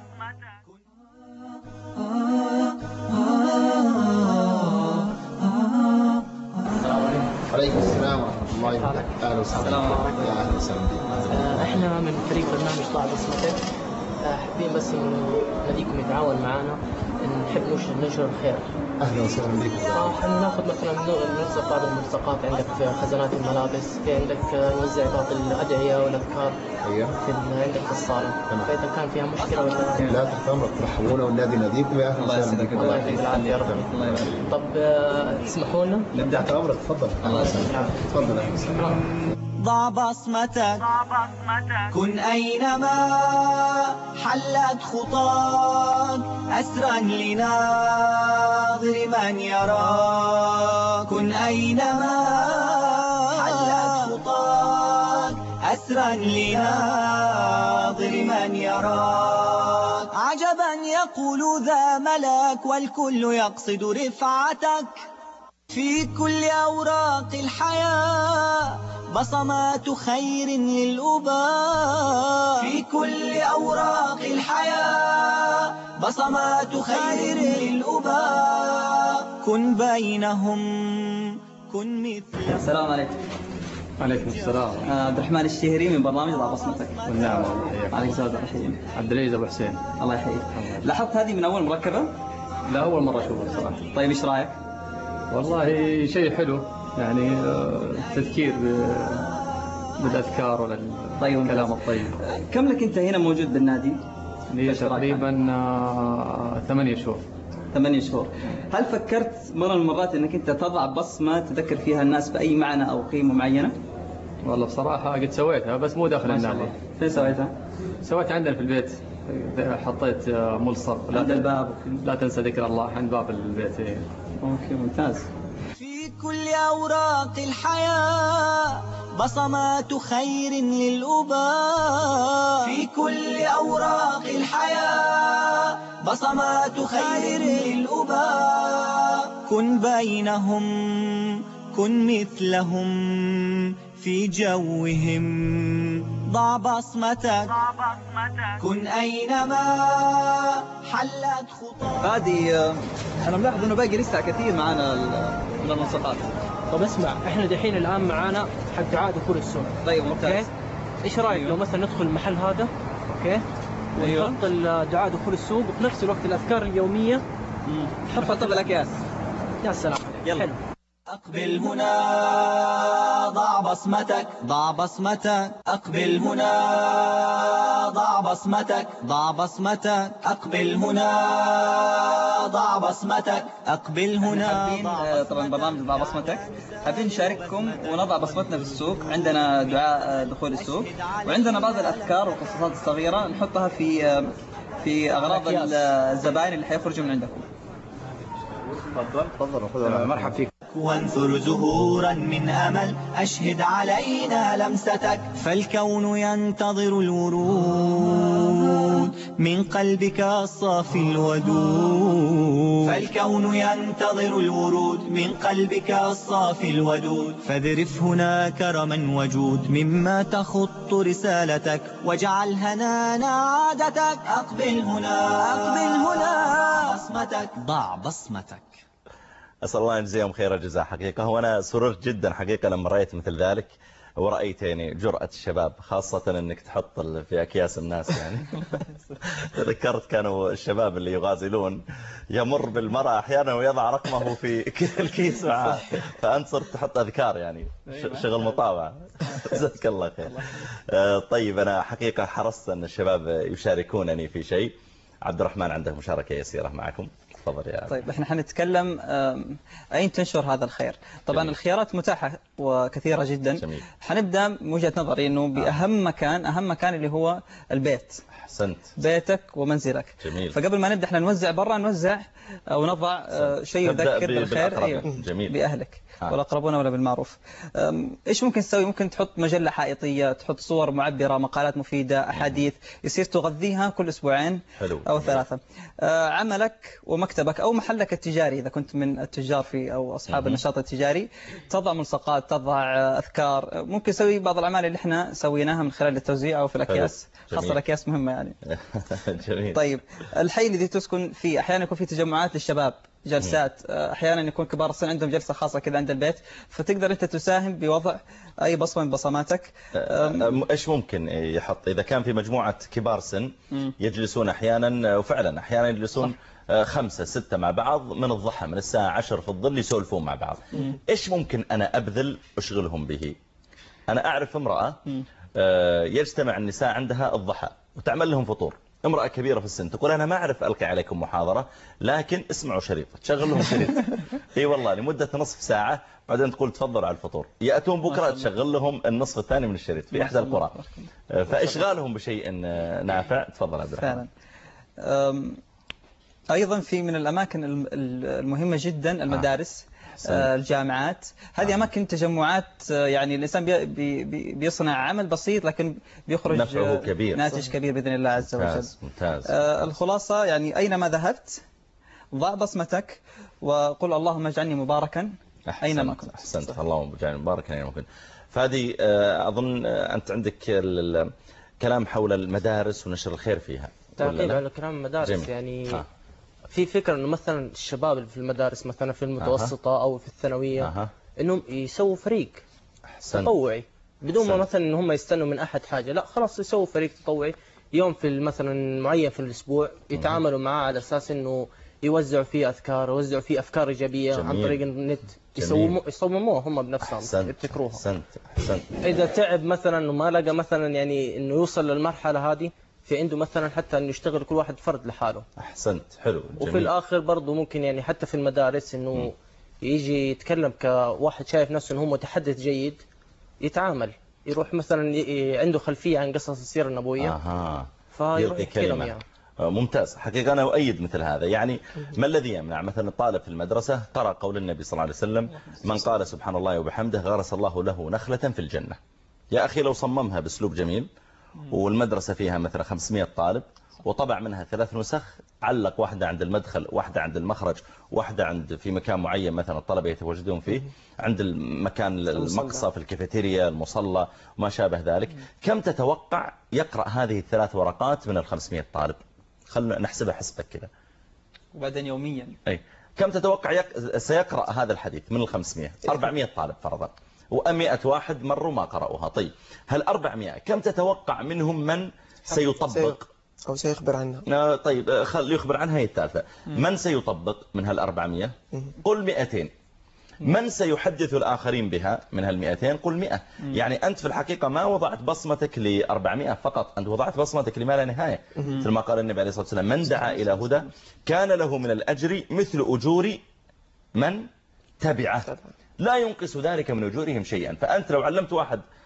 Speaker 7: عليكم السلام ورحمة الله وبركاته. أهلا وسهلا. أهلا وسهلا.
Speaker 4: احنا من فريق برنامج ضع بصمتك، حابين بس انه ناديكم يتعاون معنا، نحب ننشر الخير.
Speaker 7: اهلا وسهلا بك.
Speaker 4: احنا ناخذ مثلا ننزل بعض الملصقات عندك في خزانات الملابس، في عندك نوزع بعض الادعيه والاذكار.
Speaker 7: ايوه.
Speaker 4: في عندك في الصاله. فاذا كان فيها مشكله ولا
Speaker 7: لا تحت امرك، ترحبونا والنادي ناديكم. يا اهلا وسهلا بك.
Speaker 4: الله يعطيك العافيه يا رب. طب تسمحوا لنا
Speaker 7: نبدا. تحت امرك، تفضل. الله يسلمك. تفضل.
Speaker 3: ضع بصمتك، كن أينما حلت خطاك، أسرا لناظر من يراك. كن أينما حلت خطاك، أسرا لناظر من يراك. عجبا يقول ذا ملك والكل يقصد رفعتك، في كل أوراق الحياة بصمات خير للأباء. في كل أوراق الحياة بصمات خير للأباء. كن بينهم كن مثلهم.
Speaker 2: السلام عليكم.
Speaker 8: عليكم السلام.
Speaker 2: عبد الرحمن الشهري من برنامج ضع بصمتك.
Speaker 8: والنعم.
Speaker 2: عليك السلام الرحيم.
Speaker 8: عبد العزيز ابو حسين.
Speaker 2: الله يحييك. لاحظت هذه من اول مركبه؟
Speaker 8: لا اول مره اشوفها صراحه.
Speaker 2: طيب ايش رايك؟
Speaker 8: والله شيء حلو، يعني تذكير بالاذكار ولا
Speaker 2: طيب
Speaker 8: الكلام الطيب.
Speaker 2: كم لك انت هنا موجود بالنادي؟
Speaker 8: لي تقريبا ثمانية شهور.
Speaker 2: ثمانية شهور. هل فكرت مرة من المرات انك انت تضع بصمة تذكر فيها الناس بأي معنى او قيمة معينة؟
Speaker 8: والله بصراحة قد سويتها بس مو داخل النادي.
Speaker 2: فين سويتها؟
Speaker 8: سويتها عندنا في البيت، حطيت ملصق
Speaker 2: عند الباب.
Speaker 8: لا تنسى ذكر الله عند باب البيت.
Speaker 2: اوكي ممتاز.
Speaker 3: في كل أوراق الحياة بصمات خير للأباء. في كل أوراق الحياة بصمات خير للأباء. كن بينهم كن مثلهم في جوهم، ضع بصمتك. كن أينما حلت خطاك.
Speaker 2: هذه أنا ملاحظ إنه باقي لسه كثير معنا من الملصقات.
Speaker 4: طب اسمع، احنا دحين الآن معانا حق دعاء دخول السوق.
Speaker 2: طيب ممتاز.
Speaker 4: ايش رايك أيوه. لو مثلا ندخل المحل هذا اوكي
Speaker 2: أيوه.
Speaker 4: ونحط دعاء دخول السوق وفي نفس الوقت الأذكار اليومية
Speaker 2: نحط بالأكياس.
Speaker 4: يا سلام.
Speaker 2: يلا حلو.
Speaker 3: أقبل هنا ضع بصمتك، ضع بصمتك. أقبل هنا ضع بصمتك، ضع بصمتك. أقبل هنا ضع بصمتك، أقبل هنا.
Speaker 2: حابين طبعا برنامج ضع بصمتك، حابين نشارككم ونضع بصمتنا في السوق. عندنا دعاء دخول السوق، وعندنا بعض الأذكار والقصصات الصغيرة نحطها في في أغراض الزبائن اللي حيخرجوا من عندكم.
Speaker 7: تفضل تفضل. مرحبا فيك.
Speaker 3: وانثر زهورا من أمل أشهد علينا لمستك. فالكون ينتظر الورود من قلبك الصافي الودود. فالكون ينتظر الورود من قلبك الصافي الودود. فاذرف هنا كرما وجود مما تخط رسالتك واجعل هنانا عادتك. أقبل هنا أقبل هنا بصمتك ضع بصمتك.
Speaker 1: أسأل الله أن يجزيهم خير الجزاء. حقيقة وأنا سررت جدا حقيقة لما رأيت مثل ذلك، ورأيت يعني جرأة الشباب، خاصة أنك تحط في أكياس الناس يعني. ذكرت كانوا الشباب اللي يغازلون يمر بالمرأة أحيانا ويضع رقمه في الكيس معه، فأنت صرت تحط أذكار يعني شغل مطاوعة. جزاك الله خير. طيب أنا حقيقة حرصت أن الشباب يشاركونني في شيء. عبد الرحمن عنده مشاركة يسيرة معكم، تفضل يا
Speaker 2: طيب احنا حنتكلم أين تنشر هذا الخير. طبعا جميل. الخيارات متاحة وكثيرة جدا. جميل. حنبدأ من وجهة نظري أنه بأهم مكان أهم مكان اللي هو البيت.
Speaker 1: أحسنت.
Speaker 2: بيتك ومنزلك.
Speaker 1: جميل.
Speaker 2: فقبل ما نبدأ احنا نوزع برا، نوزع أو نضع شيء يذكر بالخير. أيوه.
Speaker 1: جميل.
Speaker 2: بأهلك آه. والأقربون ولا بالمعروف. إيش ممكن تسوي؟ ممكن تحط مجلة حائطية، تحط صور معبرة، مقالات مفيدة، أحاديث، يصير تغذيها كل أسبوعين
Speaker 1: حلو.
Speaker 2: أو ثلاثة. آه عملك ومكتبك أو محلك التجاري إذا كنت من التجار في أو أصحاب النشاط التجاري، تضع ملصقات، تضع أذكار. ممكن تسوي بعض الأعمال اللي احنا سويناها من خلال التوزيع أو في الأكياس، خاصة الأكياس مهمة يعني.
Speaker 1: جميل.
Speaker 2: طيب الحي الذي تسكن فيه أحيانا يكون فيه تجمعات للشباب، جلسات، أحيانا يكون كبار السن عندهم جلسة خاصة كذا عند البيت، فتقدر أنت تساهم بوضع أي بصمة من بصماتك.
Speaker 1: إيش ممكن يحط إذا كان في مجموعة كبار سن يجلسون أحيانا، وفعلا أحيانا يجلسون خمسة ستة مع بعض من الضحى من الساعة عشر في الظل يسولفون مع بعض. إيش ممكن أنا أبذل أشغلهم به؟ أنا أعرف امرأة يجتمع النساء عندها الضحى وتعمل لهم فطور. امرأة كبيرة في السن تقول أنا ما أعرف ألقي عليكم محاضرة، لكن اسمعوا شريط، تشغل لهم شريط. إي والله لمدة نصف ساعة، بعدين تقول تفضلوا على الفطور. يأتون بكرة تشغل لهم النصف الثاني من الشريط في إحدى القرى. فإشغالهم بشيء نافع. تفضل عبد الرحمن.
Speaker 2: فعلا. أيضا في من الأماكن المهمة جدا المدارس، آه. الجامعات، هذه آه. أماكن تجمعات. يعني الإنسان بي بي بيصنع عمل بسيط لكن بيخرج
Speaker 1: نفعه كبير،
Speaker 2: ناتج كبير بإذن الله عز وجل.
Speaker 1: ممتاز. ممتاز.
Speaker 2: آه الخلاصة يعني أينما ذهبت ضع بصمتك وقل اللهم اجعلني مباركا أينما كنت.
Speaker 1: أحسنت. اللهم اجعلني مباركا أينما كنت. فهذه آه أظن أنت عندك كلام حول المدارس ونشر الخير فيها.
Speaker 4: تعقيب على كلام المدارس. جميل. يعني ها. في فكرة انه مثلا الشباب اللي في المدارس مثلا في المتوسطة او في الثانوية أه. انهم يسووا فريق أحسن. تطوعي بدون ما مثلا ان هم يستنوا من احد حاجة، لا خلاص يسووا فريق تطوعي يوم في مثلا معين في الاسبوع يتعاملوا معاه على اساس انه يوزعوا فيه اذكار، يوزعوا فيه افكار ايجابية. جميل. عن طريق النت يسووا يصمموها هم بنفسهم، يبتكروها.
Speaker 1: احسنت. احسنت.
Speaker 4: اذا تعب مثلا وما لقى مثلا يعني انه يوصل للمرحلة هذه، في عنده مثلا حتى انه يشتغل كل واحد فرد لحاله.
Speaker 1: احسنت. حلو. جميل.
Speaker 4: وفي الاخر برضه ممكن يعني حتى في المدارس انه م. يجي يتكلم كواحد شايف نفسه انه هو متحدث جيد، يتعامل يروح مثلا عنده خلفية عن قصص السيرة النبوية.
Speaker 1: اها.
Speaker 4: فيروح يتكلم يعني.
Speaker 1: ممتاز. حقيقة أنا أؤيد مثل هذا. يعني ما الذي يمنع مثلا الطالب في المدرسة قرأ قول النبي صلى الله عليه وسلم من قال سبحان الله وبحمده غرس الله له نخلة في الجنة. يا أخي لو صممها بأسلوب جميل والمدرسة فيها مثلا خمسمائة طالب وطبع منها ثلاث نسخ، علق واحدة عند المدخل، واحدة عند المخرج، واحدة عند في مكان معين مثلا الطلبة يتواجدون فيه، عند المكان المقصى في الكافيتيريا المصلى وما شابه ذلك، كم تتوقع يقرأ هذه الثلاث ورقات من الخمسمائة طالب؟ خلنا نحسبها حسبك كذا.
Speaker 2: وبعدين يوميا.
Speaker 1: أي كم تتوقع يق... سيقرأ هذا الحديث من الخمسمائة؟ أربعمائة طالب فرضا، ومئة واحد مروا ما قرأوها. طيب هل أربعمائة كم تتوقع منهم من سيطبق
Speaker 5: أو سيخبر عنها؟
Speaker 1: طيب خل يخبر عنها. هي الثالثة. من سيطبق من هالأربعمائة؟ قل مئتين. من سيحدث الآخرين بها من هالمئتين؟ قل مئة. يعني أنت في الحقيقة ما وضعت بصمتك لأربعمائة فقط، أنت وضعت بصمتك لما لا نهاية. مثل ما قال النبي عليه الصلاة والسلام من دعا إلى هدى كان له من الأجر مثل أجور من تبعه لا ينقص ذلك من أجورهم شيئا. فأنت لو علمت واحد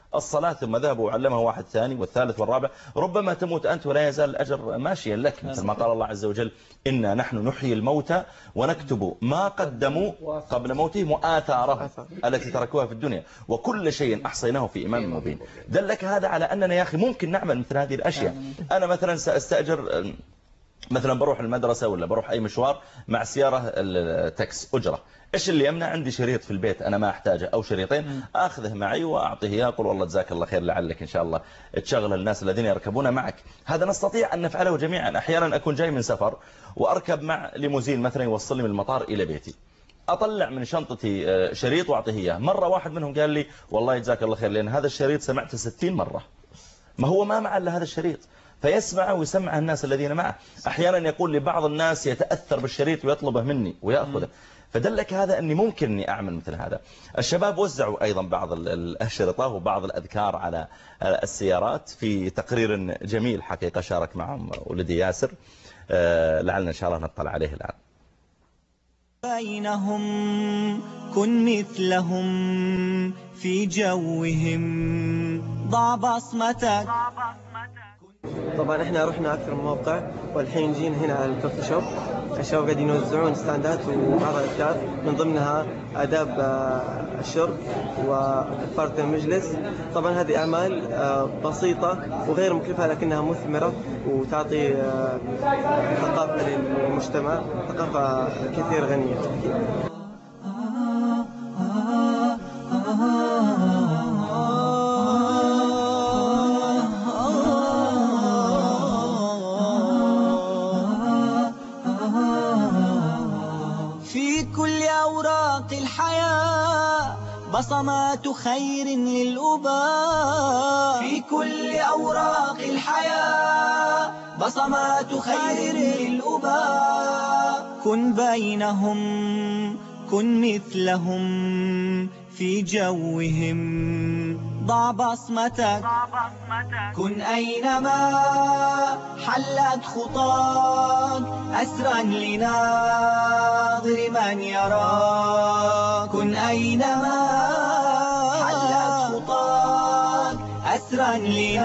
Speaker 1: الصلاة ثم ذهب وعلمه واحد ثاني والثالث والرابع، ربما تموت أنت ولا يزال الأجر ماشيا لك، مثل ما قال الله عز وجل إنا نحن نحيي الموتى ونكتب ما قدموا قبل موتهم وآثارهم التي تركوها في الدنيا وكل شيء أحصيناه في إمام مبين. دلك هذا على أننا يا أخي ممكن نعمل مثل هذه الأشياء. أنا مثلا سأستأجر، مثلا بروح المدرسة ولا بروح أي مشوار مع سيارة التاكس أجرة، إيش اللي يمنع؟ عندي شريط في البيت أنا ما أحتاجه أو شريطين، أخذه معي وأعطيه إياه، أقول والله جزاك الله خير لعلك إن شاء الله تشغل الناس الذين يركبون معك. هذا نستطيع أن نفعله جميعا. أحيانا أكون جاي من سفر وأركب مع ليموزين مثلا يوصلني من المطار إلى بيتي، أطلع من شنطتي شريط وأعطيه إياه. مرة واحد منهم قال لي والله جزاك الله خير لأن هذا الشريط سمعته ستين مرة، ما هو ما مع إلا هذا الشريط، فيسمع ويسمع الناس الذين معه. أحيانا يقول لبعض الناس يتأثر بالشريط ويطلبه مني ويأخذه. فدلك هذا أني ممكن أني أعمل مثل هذا. الشباب وزعوا أيضا بعض الأشرطة وبعض الأذكار على السيارات في تقرير جميل حقيقة شارك معهم ولدي ياسر، لعلنا إن شاء الله نطلع عليه الآن.
Speaker 3: بينهم كن مثلهم في جوهم ضع بصمتك.
Speaker 5: طبعا احنا رحنا اكثر من موقع والحين جينا هنا على الكوفي شوب. الشباب قاعدين يوزعون ستاندات وبعض الاذكار من ضمنها آداب الشرب وكفارة المجلس. طبعا هذه اعمال بسيطة وغير مكلفة لكنها مثمرة وتعطي ثقافة للمجتمع، ثقافة كثير غنية.
Speaker 3: بصمات خير للأباء في كل أوراق الحياة، بصمات خير للأباء. كن بينهم كن مثلهم في جوهم ضع بصمتك. كن أينما حلت خطاك أسرا لناظر من يراك. كن أينما حلت خطاك أسرا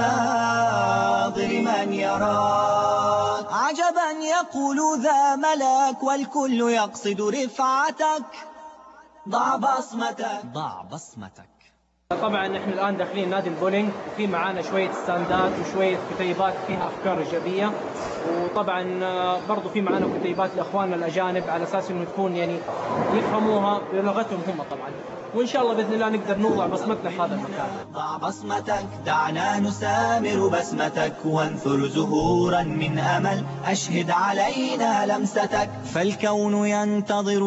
Speaker 3: لناظر من يراك. عجبا يقول ذا ملاك والكل يقصد رفعتك. ضع بصمتك ضع بصمتك.
Speaker 9: طبعا نحن الآن داخلين نادي البولينج، وفي معانا شوية ستاندات وشوية كتيبات فيها أفكار إيجابية، وطبعا برضو في معانا كتيبات لأخواننا الأجانب على أساس إنه تكون يعني يفهموها بلغتهم هم طبعا، وإن شاء الله بإذن الله نقدر نوضع بصمتنا في هذا المكان.
Speaker 3: ضع بصمتك دعنا نسامر بسمتك وانثر زهورا من أمل أشهد علينا لمستك. فالكون ينتظر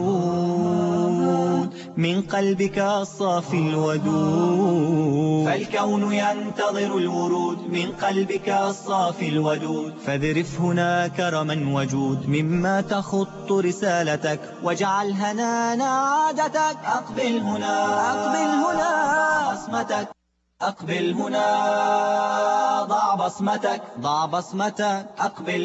Speaker 3: الورود من قلبك الصافي الودود. فالكون ينتظر الورود من قلبك الصافي الودود. فاذرف هنا كرما وجود مما تخط رسالتك واجعل هنانا عادتك. أقبل هنا أقبل هنا بصمتك. أقبل هنا ضع بصمتك ضع بصمتك. أقبل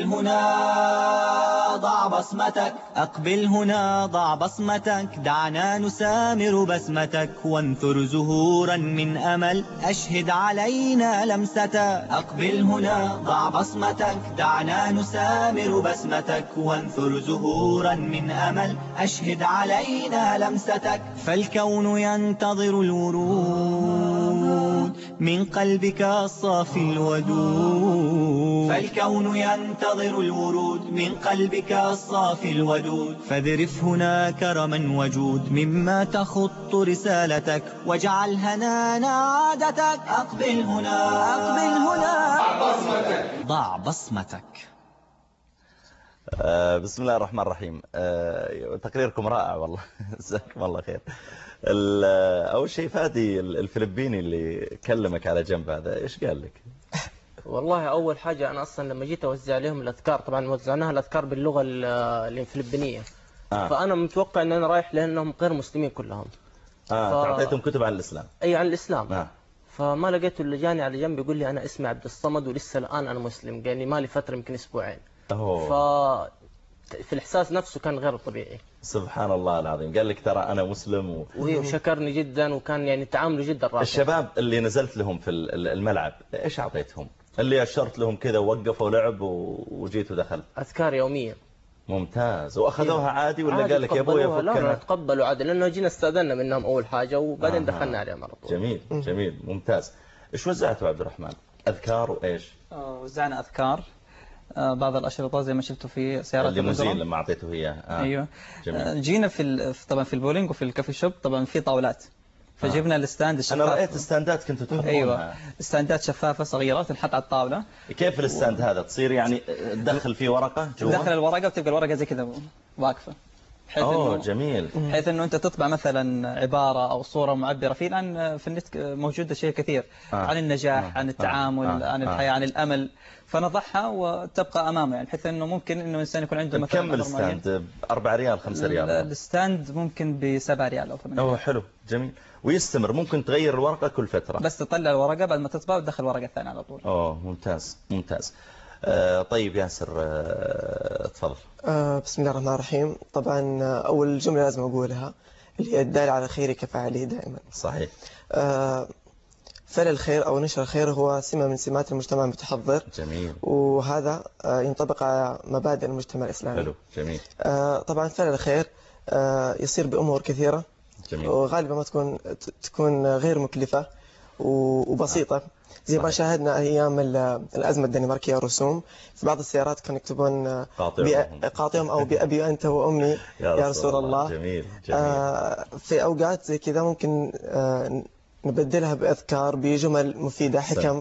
Speaker 3: هنا ضع بصمتك. أقبل هنا ضع بصمتك. دعنا نسامر بسمتك وانثر زهورا من أمل أشهد علينا لمستك. أقبل هنا ضع بصمتك. دعنا نسامر بسمتك وانثر زهورا من أمل أشهد علينا لمستك. فالكون ينتظر الورود من قلبك الصافي الودود. فالكون ينتظر الورود من قلبك الصافي الودود. فاذرف هنا كرما وجود مما تخط رسالتك واجعل هنانا عادتك. أقبل هنا أقبل هنا ضع بصمتك ضع بصمتك.
Speaker 1: آه بسم الله الرحمن الرحيم. آه تقريركم رائع والله جزاكم الله خير. أول شيء فادي الفلبيني اللي كلمك على جنب هذا إيش قال لك؟
Speaker 4: والله أول حاجة أنا أصلا لما جيت أوزع عليهم الأذكار، طبعا وزعناها الأذكار باللغة الفلبينية، آه. فأنا متوقع أن أنا رايح لأنهم غير مسلمين كلهم.
Speaker 1: آه ف... تعطيتهم كتب عن الإسلام.
Speaker 4: أي عن الإسلام.
Speaker 1: آه.
Speaker 4: فما لقيته اللي جاني على جنب يقول لي أنا اسمي عبد الصمد ولسه الآن أنا مسلم، قال لي مالي فترة يمكن أسبوعين.
Speaker 1: أوه.
Speaker 4: ف في الإحساس نفسه كان غير طبيعي.
Speaker 1: سبحان الله العظيم، قال لك ترى أنا مسلم و...
Speaker 4: وشكرني جدا، وكان يعني تعامله جدا رائع.
Speaker 1: الشباب اللي نزلت لهم في الملعب إيش أعطيتهم؟ اللي أشرت لهم كذا ووقفوا لعب وجيت ودخلت؟
Speaker 4: أذكار يومية.
Speaker 1: ممتاز. وأخذوها عادي ولا
Speaker 4: عادي
Speaker 1: قال لك يا أبوي فكنا؟
Speaker 4: لا لا تقبلوا عادي، لأنه جينا استأذنا منهم أول حاجة وبعدين آه. دخلنا عليهم على طول.
Speaker 1: جميل جميل ممتاز. إيش وزعتوا عبد الرحمن؟ أذكار وإيش؟
Speaker 2: وزعنا أذكار، بعض الأشرطة زي ما شفتوا في سيارات
Speaker 1: الليموزين لما أعطيته إياه. آه.
Speaker 2: أيوه.
Speaker 1: جميل.
Speaker 2: جينا في طبعا في البولينج وفي الكافي شوب طبعا في طاولات، فجبنا آه. الستاند الشفاف.
Speaker 1: أنا رأيت ستاندات كنتوا تحطونها.
Speaker 2: أيوه ستاندات شفافة صغيرة تنحط على الطاولة.
Speaker 1: كيف الستاند و... هذا تصير يعني تدخل فيه ورقة جوا؟
Speaker 2: تدخل الورقة وتبقى الورقة زي كذا واقفة.
Speaker 1: أوه جميل.
Speaker 2: بحيث إنه أنت تطبع مثلا عبارة أو صورة معبرة. في الآن في النت موجودة شيء كثير آه. عن النجاح، آه. عن التعامل، آه. عن الحياة، آه. عن الأمل، فنضعها وتبقى أمامه يعني بحيث إنه ممكن إنه إنسان يكون عنده مثلا
Speaker 1: كم الستاند؟ أربعة ريال خمسة ريال؟
Speaker 2: الستاند ممكن بسبعة ريال أو ثمانية ريال.
Speaker 1: أوه حلو جميل. ويستمر، ممكن تغير الورقة كل فترة؟
Speaker 2: بس تطلع الورقة بعد ما تطبع وتدخل الورقة الثانية على طول.
Speaker 1: أوه ممتاز ممتاز. آه طيب ياسر آه تفضل.
Speaker 5: آه بسم الله الرحمن الرحيم. طبعا أول جملة لازم أقولها اللي هي الدال على خير كفاعله دائما.
Speaker 1: صحيح.
Speaker 5: آه فعل الخير أو نشر الخير هو سمة من سمات المجتمع المتحضر.
Speaker 1: جميل.
Speaker 5: وهذا آه ينطبق على مبادئ المجتمع الإسلامي.
Speaker 1: حلو جميل.
Speaker 5: آه طبعا فعل الخير آه يصير بأمور كثيرة.
Speaker 1: جميل.
Speaker 5: وغالبا ما تكون تكون غير مكلفة وبسيطة. زي ما شاهدنا أيام الأزمة الدنماركية والرسوم، في بعض السيارات كانوا يكتبون قاطعهم أو بأبي أنت وأمي يا رسول, رسول الله.
Speaker 1: جميل. جميل.
Speaker 5: آه في أوقات زي كذا ممكن آه نبدلها بأذكار بجمل مفيدة، حكم،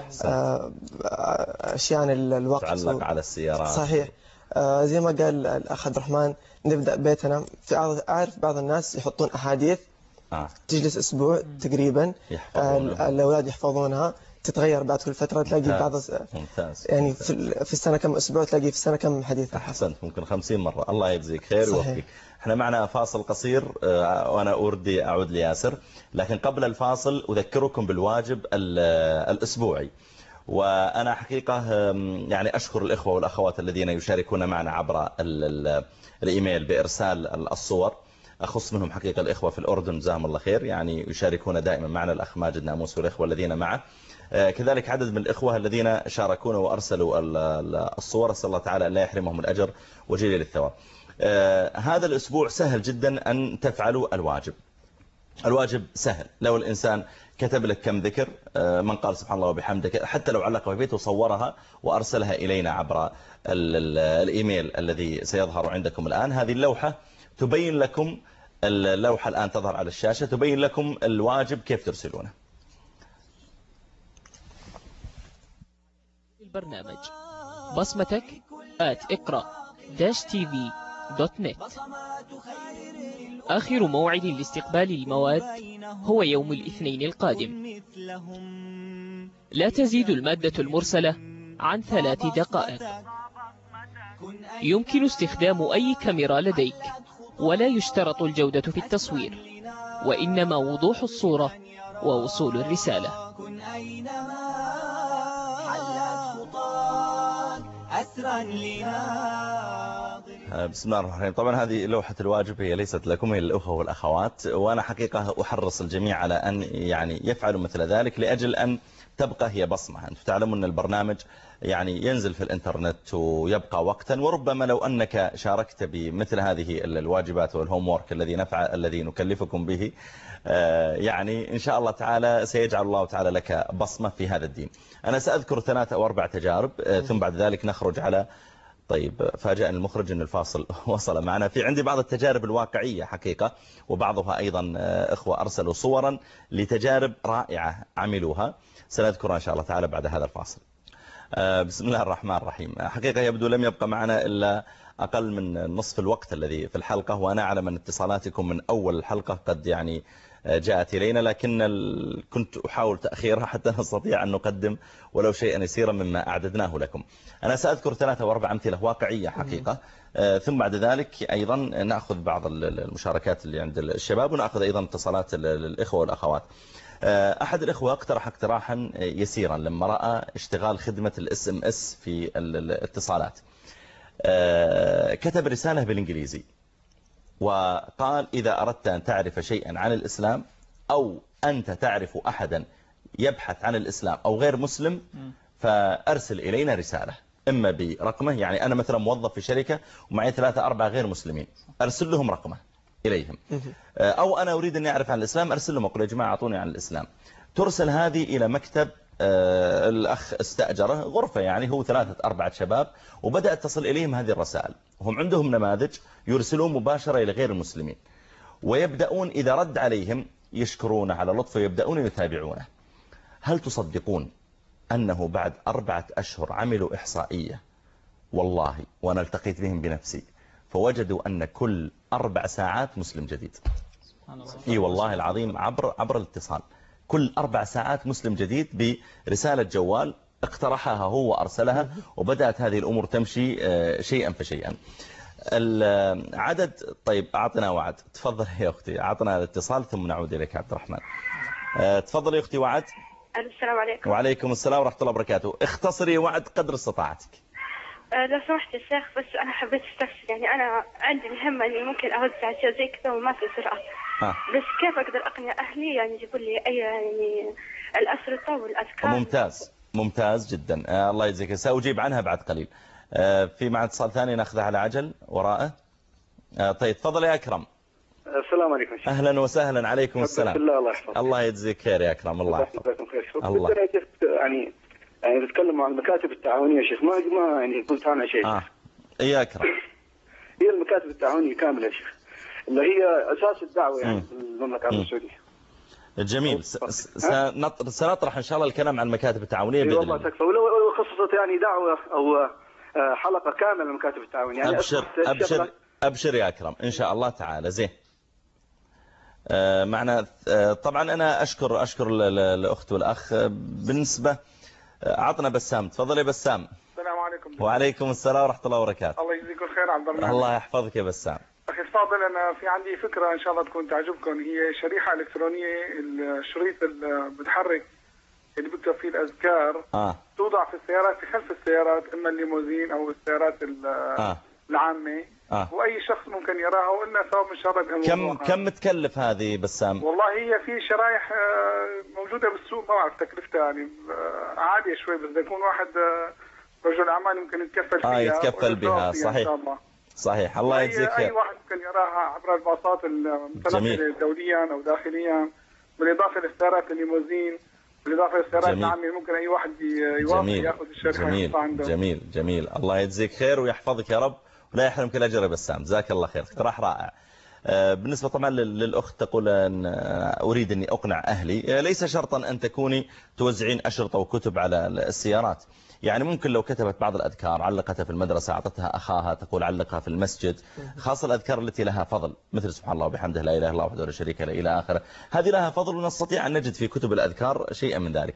Speaker 5: آه أشياء عن الوقت
Speaker 1: تعلق على السيارات.
Speaker 5: صحيح. آه زي ما قال الأخ عبد الرحمن نبدأ بيتنا. في أعرف بعض الناس يحطون أحاديث آه. تجلس أسبوع تقريبا آه الأولاد يحفظونها، تتغير بعد كل فترة تلاقي ممتاز. بعض
Speaker 1: ممتاز.
Speaker 5: يعني
Speaker 1: ممتاز.
Speaker 5: في في السنة كم أسبوع تلاقي في السنة كم حديث.
Speaker 1: أحسنت، ممكن خمسين مرة. الله يجزيك خير ويوفقك. احنا معنا فاصل قصير آه وأنا أردي أعود لياسر، لكن قبل الفاصل أذكركم بالواجب الأسبوعي. وأنا حقيقة يعني أشكر الإخوة والأخوات الذين يشاركون معنا عبر الإيميل بإرسال الصور. أخص منهم حقيقة الإخوة في الأردن جزاهم الله خير، يعني يشاركون دائما معنا الأخ ماجد ناموس والإخوة الذين معه، كذلك عدد من الإخوة الذين شاركونا وأرسلوا الصور. أسأل الله تعالى أن لا يحرمهم الأجر وجزيل الثواب. هذا الأسبوع سهل جدا أن تفعلوا الواجب. الواجب سهل، لو الإنسان كتب لك كم ذكر، من قال سبحان الله وبحمدك، حتى لو علق في بيته وصورها وأرسلها إلينا عبر الإيميل الذي سيظهر عندكم الآن. هذه اللوحة تبين لكم، اللوحة الآن تظهر على الشاشة، تبين لكم الواجب كيف ترسلونه.
Speaker 6: البرنامج بصمتك آت اقرأ داش تي في دوت نت. آخر موعد لاستقبال المواد هو يوم الاثنين القادم. لا تزيد المادة المرسلة عن ثلاث دقائق. يمكن استخدام أي كاميرا لديك، ولا يشترط الجودة في التصوير، وإنما وضوح الصورة ووصول الرسالة.
Speaker 1: بسم الله الرحمن الرحيم. طبعا هذه لوحة الواجب هي ليست لكم، هي للأخوة والأخوات، وأنا حقيقة أحرص الجميع على أن يعني يفعلوا مثل ذلك لأجل أن تبقى هي بصمة. أنتم تعلمون أن البرنامج يعني ينزل في الإنترنت ويبقى وقتا، وربما لو أنك شاركت بمثل هذه الواجبات والهوم وورك الذي نفعل الذي نكلفكم به، يعني إن شاء الله تعالى سيجعل الله تعالى لك بصمة في هذا الدين. أنا سأذكر ثلاثة أو أربع تجارب ثم بعد ذلك نخرج على، طيب فاجأني المخرج أن الفاصل وصل معنا. في عندي بعض التجارب الواقعية حقيقة، وبعضها أيضا إخوة أرسلوا صورا لتجارب رائعة عملوها، سنذكرها إن شاء الله تعالى بعد هذا الفاصل. بسم الله الرحمن الرحيم. حقيقة يبدو لم يبقى معنا إلا أقل من نصف الوقت الذي في الحلقة، وأنا أعلم أن اتصالاتكم من أول الحلقة قد يعني جاءت إلينا، لكن كنت أحاول تأخيرها حتى نستطيع أن نقدم ولو شيئا يسيرا مما أعددناه لكم. أنا سأذكر ثلاثة وأربع أمثلة واقعية حقيقة، ثم بعد ذلك أيضا نأخذ بعض المشاركات اللي عند الشباب، ونأخذ أيضا اتصالات الإخوة والأخوات. أحد الإخوة اقترح اقتراحا يسيرا لما رأى اشتغال خدمة الاس ام اس في الاتصالات. كتب رسالة بالإنجليزي وقال إذا أردت أن تعرف شيئا عن الإسلام أو أنت تعرف أحدا يبحث عن الإسلام أو غير مسلم فأرسل إلينا رسالة، إما برقمه، يعني أنا مثلا موظف في شركة ومعي ثلاثة أربعة غير مسلمين، أرسل لهم رقمه إليهم، أو أنا أريد أن أعرف عن الإسلام أرسل لهم أقول يا جماعة أعطوني عن الإسلام. ترسل هذه إلى مكتب الأخ استأجره غرفة، يعني هو ثلاثة أربعة شباب، وبدأت تصل إليهم هذه الرسائل، هم عندهم نماذج يرسلون مباشرة إلى غير المسلمين، ويبدأون إذا رد عليهم يشكرونه على لطفه ويبدأون يتابعونه. هل تصدقون أنه بعد أربعة أشهر عملوا إحصائية والله وأنا التقيت بهم بنفسي فوجدوا أن كل أربع ساعات مسلم جديد. إي والله العظيم عبر عبر الاتصال كل أربع ساعات مسلم جديد برسالة جوال اقترحها هو وأرسلها، وبدأت هذه الأمور تمشي شيئا فشيئا. العدد طيب أعطنا وعد، تفضل يا أختي، أعطنا الاتصال ثم نعود إليك عبد الرحمن. تفضل يا أختي وعد.
Speaker 10: السلام عليكم.
Speaker 1: وعليكم السلام ورحمة الله وبركاته. اختصري وعد قدر استطاعتك.
Speaker 10: أه لو سمحت يا شيخ، بس أنا حبيت استفسر، يعني أنا عندي مهمة إني ممكن أوزع شيء زي كذا وما في سرعة،
Speaker 1: آه.
Speaker 10: بس كيف أقدر أقنع أهلي يعني يجيبوا لي أي يعني الأشرطة والأذكار؟
Speaker 1: ممتاز ممتاز جدا. آه الله يجزيك، سأجيب عنها بعد قليل. آه في معنا اتصال ثاني ناخذه على عجل وراءه. آه طيب تفضل يا أكرم.
Speaker 11: السلام عليكم شيخ.
Speaker 1: أهلا وسهلا. عليكم السلام.
Speaker 11: الله الله يحفظك.
Speaker 1: الله يجزيك خير يا أكرم. الله يحفظك.
Speaker 11: الله يعني يعني تتكلم عن المكاتب التعاونية يا شيخ، ما ما يعني قلت عنها شيء.
Speaker 1: اه يا أكرم.
Speaker 11: هي المكاتب التعاونية كاملة يا شيخ، اللي هي أساس الدعوة يعني في المملكة العربية السعودية.
Speaker 1: جميل. سنطرح إن شاء الله الكلام عن المكاتب التعاونية بإذن الله.
Speaker 11: تكفى، ولو خصصت يعني دعوة أو حلقة كاملة للمكاتب التعاونية يعني.
Speaker 1: أبشر أبشر أبشر يا أكرم إن شاء الله تعالى. زين. آه معنا آه طبعا أنا أشكر أشكر الأخت والأخ. بالنسبة عطنا بسام، تفضل يا بسام.
Speaker 12: السلام عليكم.
Speaker 1: وعليكم السلام ورحمة الله وبركاته.
Speaker 12: الله يجزيكم خير على البرنامج.
Speaker 1: الله يحفظك يا بسام.
Speaker 12: أخي الفاضل، أنا في عندي فكرة إن شاء الله تكون تعجبكم. هي شريحة إلكترونية، الشريط اللي بتحرك اللي بكتب فيه الأذكار
Speaker 1: آه.
Speaker 12: توضع في السيارات، في خلف السيارات، إما الليموزين أو السيارات
Speaker 1: آه.
Speaker 12: العامة.
Speaker 1: آه.
Speaker 12: وأي شخص ممكن يراها وإنها ثواب إن شاء الله بهالموضوع.
Speaker 1: كم كم متكلف هذه بسام؟
Speaker 12: والله هي في شرايح موجودة بالسوق، ما أعرف تكلفتها يعني عالية شوي، بس إذا يكون واحد رجل أعمال يمكن يتكفل فيها.
Speaker 1: آه يتكفل بها. صحيح صحيح. الله يجزيك خير.
Speaker 12: أي واحد ممكن يراها عبر الباصات المتنقلة دوليا أو داخليا، بالإضافة للسيارات الليموزين، بالإضافة للسيارات العامة، ممكن أي واحد يوافق ياخذ الشركة.
Speaker 1: جميل جميل جميل. الله يجزيك خير ويحفظك يا رب ولا يحرمك الأجر يا بسام. جزاك الله خير، اقتراح رائع. بالنسبة طبعا للأخت تقول أن أريد أني أقنع أهلي، ليس شرطا أن تكوني توزعين أشرطة وكتب على السيارات، يعني ممكن لو كتبت بعض الأذكار علقتها في المدرسة أعطتها أخاها تقول علقها في المسجد، خاصة الأذكار التي لها فضل مثل سبحان الله وبحمده لا إله إلا الله وحده لا شريك له إلى آخره، هذه لها فضل ونستطيع أن نجد في كتب الأذكار شيئا من ذلك.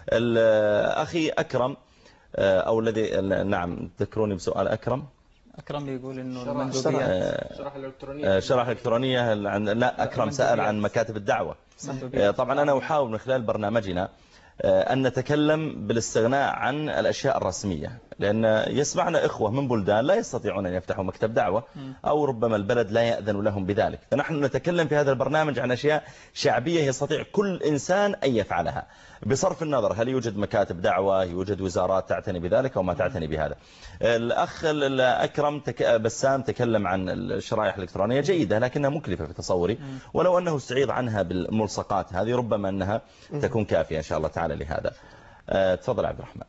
Speaker 1: أخي أكرم أو الذي نعم تذكروني بسؤال أكرم.
Speaker 2: أكرم يقول إنه المندوبيات
Speaker 4: شرح الإلكترونية.
Speaker 1: شرح الإلكترونية لا أكرم سأل عن مكاتب الدعوة. طبعا أنا أحاول من خلال برنامجنا أن نتكلم بالاستغناء عن الأشياء الرسمية، لأن يسمعنا إخوة من بلدان لا يستطيعون أن يفتحوا مكتب دعوة أو ربما البلد لا يأذن لهم بذلك، فنحن نتكلم في هذا البرنامج عن أشياء شعبية يستطيع كل إنسان أن يفعلها بصرف النظر هل يوجد مكاتب دعوة، يوجد وزارات تعتني بذلك أو ما تعتني بهذا. الأخ الأكرم تك... بسام تكلم عن الشرائح الإلكترونية جيدة لكنها مكلفة في تصوري، ولو أنه استعيض عنها بالملصقات هذه ربما أنها تكون كافية إن شاء الله تعالى لهذا. تفضل عبد الرحمن.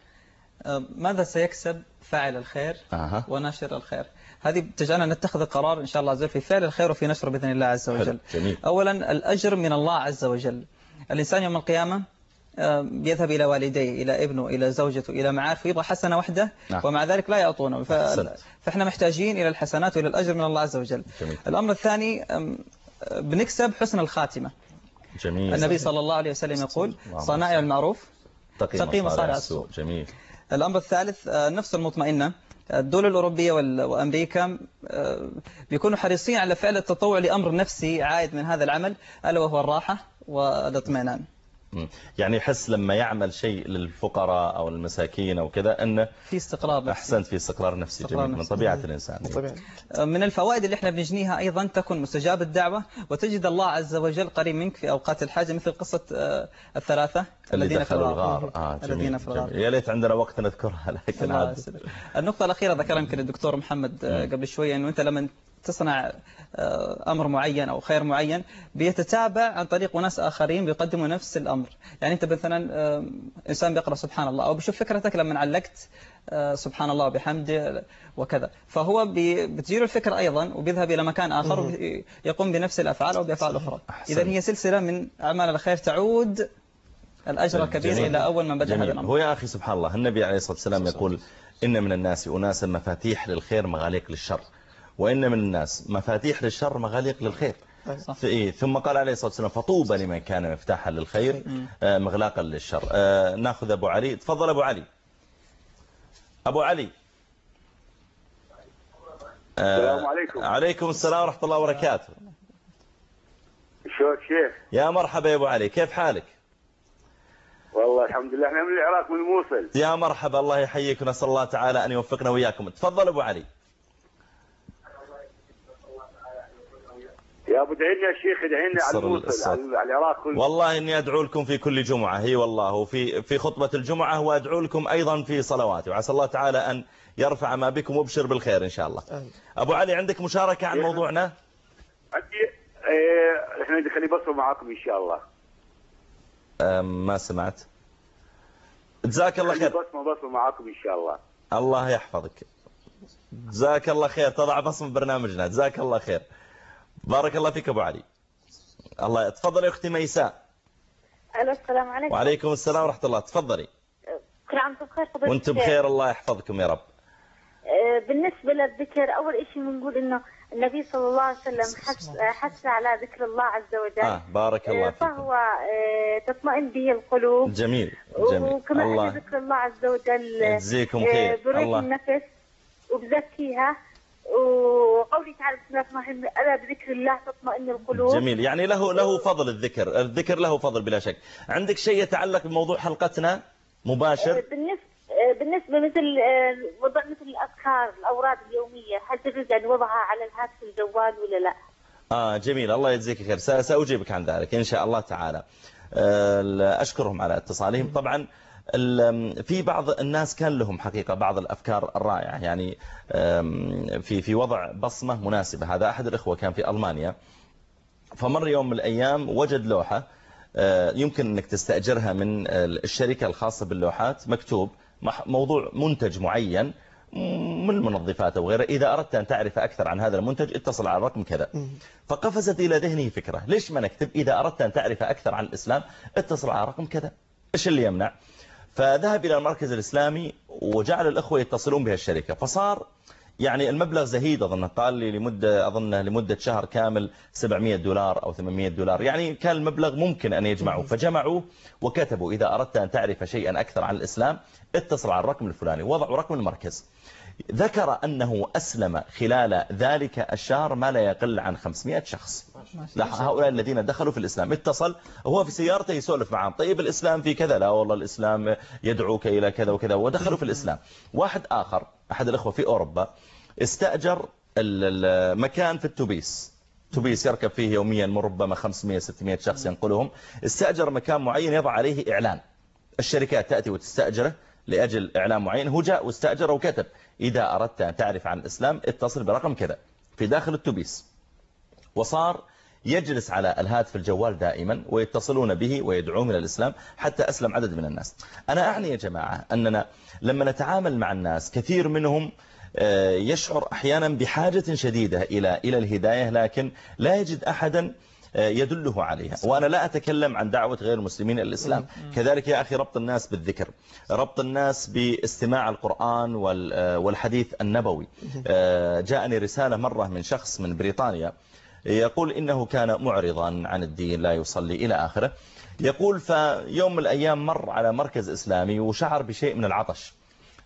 Speaker 2: ماذا سيكسب فاعل الخير
Speaker 1: أه.
Speaker 2: وناشر الخير؟ هذه تجعلنا نتخذ قرار إن شاء الله عز وجل في فعل الخير وفي نشره بإذن الله عز وجل.
Speaker 1: جميل.
Speaker 2: أولا الأجر من الله عز وجل. الإنسان يوم القيامة يذهب إلى والديه، إلى ابنه، إلى زوجته، إلى معارفه، يبغى حسنة واحدة ومع ذلك لا يعطونه، ف... فإحنا محتاجين إلى الحسنات وإلى الأجر من الله عز وجل.
Speaker 1: جميل.
Speaker 2: الأمر الثاني بنكسب حسن الخاتمة.
Speaker 1: جميل.
Speaker 2: النبي صلى الله عليه وسلم يقول صنائع المعروف تقي مصارع السوء.
Speaker 1: جميل.
Speaker 2: الأمر الثالث النفس المطمئنة. الدول الأوروبية وأمريكا بيكونوا حريصين على فعل التطوع لأمر نفسي عائد من هذا العمل ألا وهو الراحة والاطمئنان.
Speaker 1: يعني يحس لما يعمل شيء للفقراء أو المساكين أو كذا أنه
Speaker 2: في استقرار
Speaker 1: أحسنت، في استقرار نفسي. جميل، من طبيعة الإنسان.
Speaker 2: من الفوائد اللي احنا بنجنيها أيضا تكون مستجاب الدعوة، وتجد الله عز وجل قريب منك في أوقات الحاجة، مثل قصة الثلاثة
Speaker 1: الذين في الغار. آه الذين في الغار. يا ليت عندنا وقت نذكرها، لكن
Speaker 2: النقطة الأخيرة ذكرها يمكن الدكتور محمد قبل شوية، أنه أنت لما تصنع أمر معين أو خير معين بيتتابع عن طريق ناس آخرين بيقدموا نفس الأمر. يعني أنت مثلا إنسان بيقرأ سبحان الله أو بيشوف فكرتك لما علقت سبحان الله وبحمده وكذا، فهو بتجيله الفكرة أيضا وبيذهب إلى مكان آخر ويقوم بنفس الأفعال أو بأفعال أخرى. إذن هي سلسلة من أعمال الخير تعود الأجر الكبير إلى أول من بدأ هذا الأمر.
Speaker 1: هو يا أخي سبحان الله، النبي عليه الصلاة والسلام يقول إن من الناس أناسا مفاتيح للخير مغاليق للشر، وإن من الناس مفاتيح للشر مغاليق للخير. ثم قال عليه الصلاة والسلام فطوبى لمن كان مفتاحا للخير مغلاقا للشر. ناخذ أبو علي. تفضل أبو علي. أبو علي.
Speaker 11: السلام عليكم.
Speaker 1: عليكم السلام ورحمة الله وبركاته.
Speaker 11: شلونك شيخ؟
Speaker 1: يا مرحبا يا أبو علي، كيف حالك؟
Speaker 11: والله الحمد لله، احنا من العراق من الموصل.
Speaker 1: يا مرحبا، الله يحييك، ونسأل الله تعالى أن يوفقنا وإياكم. تفضل أبو علي.
Speaker 11: يا ابو ادعي لنا يا شيخ، ادعي لنا على الموصل، على العراق كله.
Speaker 1: والله اني ادعو لكم في كل جمعه، هي والله، وفي في خطبه الجمعه، وادعو لكم ايضا في صلواتي، وعسى الله تعالى ان يرفع ما بكم وابشر بالخير ان شاء الله. ابو علي، عندك مشاركه عن موضوعنا؟
Speaker 11: عندي ايه، احنا ندخل بصمه معاكم ان شاء الله.
Speaker 1: ما سمعت. جزاك الله خير.
Speaker 11: بصمه بصمه معاكم ان شاء الله.
Speaker 1: الله يحفظك. جزاك الله خير، تضع بصمه برنامجنا، جزاك الله خير. بارك الله فيك أبو علي. الله. تفضلي أختي ميساء.
Speaker 10: ألو، السلام عليكم.
Speaker 1: وعليكم السلام ورحمة الله. تفضلي.
Speaker 10: كل عام وانتم بخير. فضيلة
Speaker 1: وانتم بخير، الله يحفظكم يا رب.
Speaker 10: بالنسبة للذكر، أول شيء بنقول إنه النبي صلى الله عليه وسلم حث حث على ذكر الله عز وجل.
Speaker 1: آه بارك الله فيك.
Speaker 10: فهو تطمئن به القلوب.
Speaker 1: جميل جميل.
Speaker 10: وكمان الله. ذكر الله عز وجل
Speaker 1: يجزيكم خير.
Speaker 10: بريح النفس وبزكيها، وقولي تعالى بسم الله الرحمن الرحيم ألا بذكر الله تطمئن القلوب.
Speaker 1: جميل، يعني له له فضل الذكر، الذكر له فضل بلا شك. عندك شيء يتعلق بموضوع حلقتنا مباشر؟
Speaker 10: بالنسبة بالنسبة مثل وضع مثل الأذكار الأوراد اليومية، هل تجوز أن وضعها على الهاتف الجوال ولا لا؟
Speaker 1: آه جميل، الله يجزيك خير، سأجيبك عن ذلك إن شاء الله تعالى. أشكرهم على اتصالهم. طبعا في بعض الناس كان لهم حقيقة بعض الأفكار الرائعة، يعني في في وضع بصمة مناسبة. هذا أحد الإخوة كان في ألمانيا، فمر يوم من الأيام وجد لوحة يمكن أنك تستأجرها من الشركة الخاصة باللوحات، مكتوب موضوع منتج معين من المنظفات أو غيره، إذا أردت أن تعرف أكثر عن هذا المنتج اتصل على الرقم كذا. فقفزت إلى ذهنه فكرة، ليش ما نكتب إذا أردت أن تعرف أكثر عن الإسلام اتصل على رقم كذا؟ إيش اللي يمنع؟ فذهب إلى المركز الإسلامي وجعل الأخوة يتصلون بها الشركة، فصار يعني المبلغ زهيد، أظن قال لي لمدة أظن لمدة شهر كامل سبعمئة دولار أو ثمانمئة دولار، يعني كان المبلغ ممكن أن يجمعوا، فجمعوا وكتبوا إذا أردت أن تعرف شيئا أكثر عن الإسلام اتصل على الرقم الفلاني، وضعوا رقم المركز. ذكر أنه أسلم خلال ذلك الشهر ما لا يقل عن خمسمئة شخص. هؤلاء الذين دخلوا في الإسلام، اتصل هو في سيارته يسولف معهم، طيب الإسلام في كذا، لا والله الإسلام يدعوك إلى كذا وكذا، ودخلوا في الإسلام. واحد آخر أحد الأخوة في أوروبا استأجر المكان في التوبيس، توبيس يركب فيه يوميا ربما خمسمئة ستمئة شخص ينقلهم، استأجر مكان معين يضع عليه إعلان، الشركات تأتي وتستأجره لأجل إعلان معين، هو جاء واستأجر وكتب إذا أردت أن تعرف عن الإسلام اتصل برقم كذا في داخل التوبيس، وصار يجلس على الهاتف الجوال دائما ويتصلون به ويدعوهم إلى الإسلام حتى أسلم عدد من الناس. أنا أعني يا جماعة أننا لما نتعامل مع الناس كثير منهم يشعر أحيانا بحاجة شديدة إلى إلى الهداية، لكن لا يجد أحدا يدله عليها. وأنا لا أتكلم عن دعوة غير المسلمين إلى الإسلام، كذلك يا أخي ربط الناس بالذكر، ربط الناس باستماع القرآن والحديث النبوي. جاءني رسالة مرة من شخص من بريطانيا يقول إنه كان معرضا عن الدين، لا يصلي إلى آخره. يقول فيوم من الأيام مر على مركز إسلامي وشعر بشيء من العطش،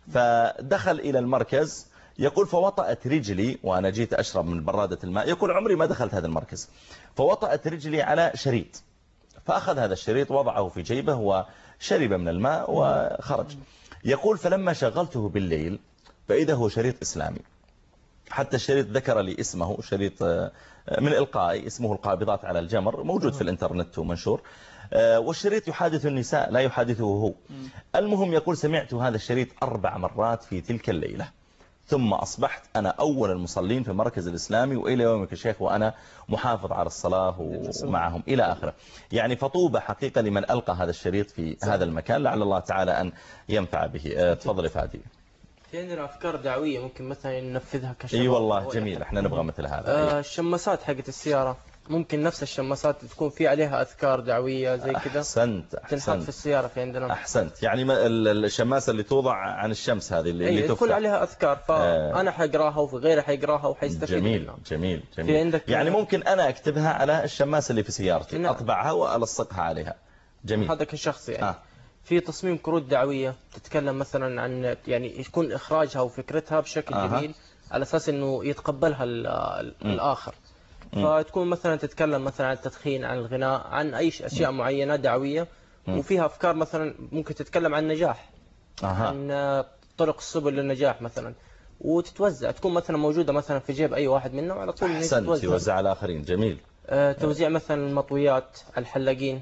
Speaker 1: فدخل إلى المركز. يقول فوطأت رجلي وأنا جيت أشرب من برادة الماء، يقول عمري ما دخلت هذا المركز، فوطأت رجلي على شريط، فأخذ هذا الشريط وضعه في جيبه وشرب من الماء وخرج. يقول فلما شغلته بالليل فإذا هو شريط إسلامي، حتى الشريط ذكر لي اسمه، شريط من إلقائي اسمه القابضات على الجمر، موجود في الإنترنت ومنشور، والشريط يحادث النساء لا يحادثه هو. المهم يقول سمعت هذا الشريط أربع مرات في تلك الليلة، ثم أصبحت أنا أول المصلين في المركز الإسلامي، وإلى يومك الشيخ وأنا محافظ على الصلاة ومعهم إلى آخره. يعني فطوبة حقيقة لمن ألقى هذا الشريط في هذا المكان، لعل الله تعالى أن ينفع به. تفضل فادي.
Speaker 4: في عندنا أفكار دعوية ممكن مثلا ننفذها كشباب.
Speaker 1: اي والله جميل، احنا نبغى مثل هذا.
Speaker 4: آه الشماسات حقت السيارة ممكن نفس الشماسات تكون في عليها أذكار دعوية زي كذا.
Speaker 1: أحسنت أحسنت.
Speaker 4: تنحط في السيارة في عندنا.
Speaker 1: أحسنت. يعني الشماسة اللي توضع عن الشمس هذه اللي, اللي
Speaker 4: تكون عليها أذكار، فأنا حقراها وفي غيرها حيقراها وحيستفيد
Speaker 1: جميل
Speaker 4: منها.
Speaker 1: جميل جميل. عندك يعني ممكن أنا أكتبها على الشماسة اللي في سيارتي، نعم. أطبعها وألصقها عليها. جميل.
Speaker 4: هذا كشخص يعني.
Speaker 1: آه.
Speaker 4: في تصميم كروت دعوية تتكلم مثلا عن يعني يكون إخراجها وفكرتها بشكل آه. جميل على أساس إنه يتقبلها الآخر. فتكون مثلا تتكلم مثلا عن التدخين، عن الغناء، عن أي أشياء معينة دعوية، وفيها أفكار مثلا ممكن تتكلم عن النجاح، عن طرق السبل للنجاح مثلا، وتتوزع تكون مثلا موجودة مثلا في جيب أي واحد منا وعلى طول
Speaker 1: تتوزع توزع على الآخرين. جميل.
Speaker 4: آه توزيع مثلا المطويات، الحلاقين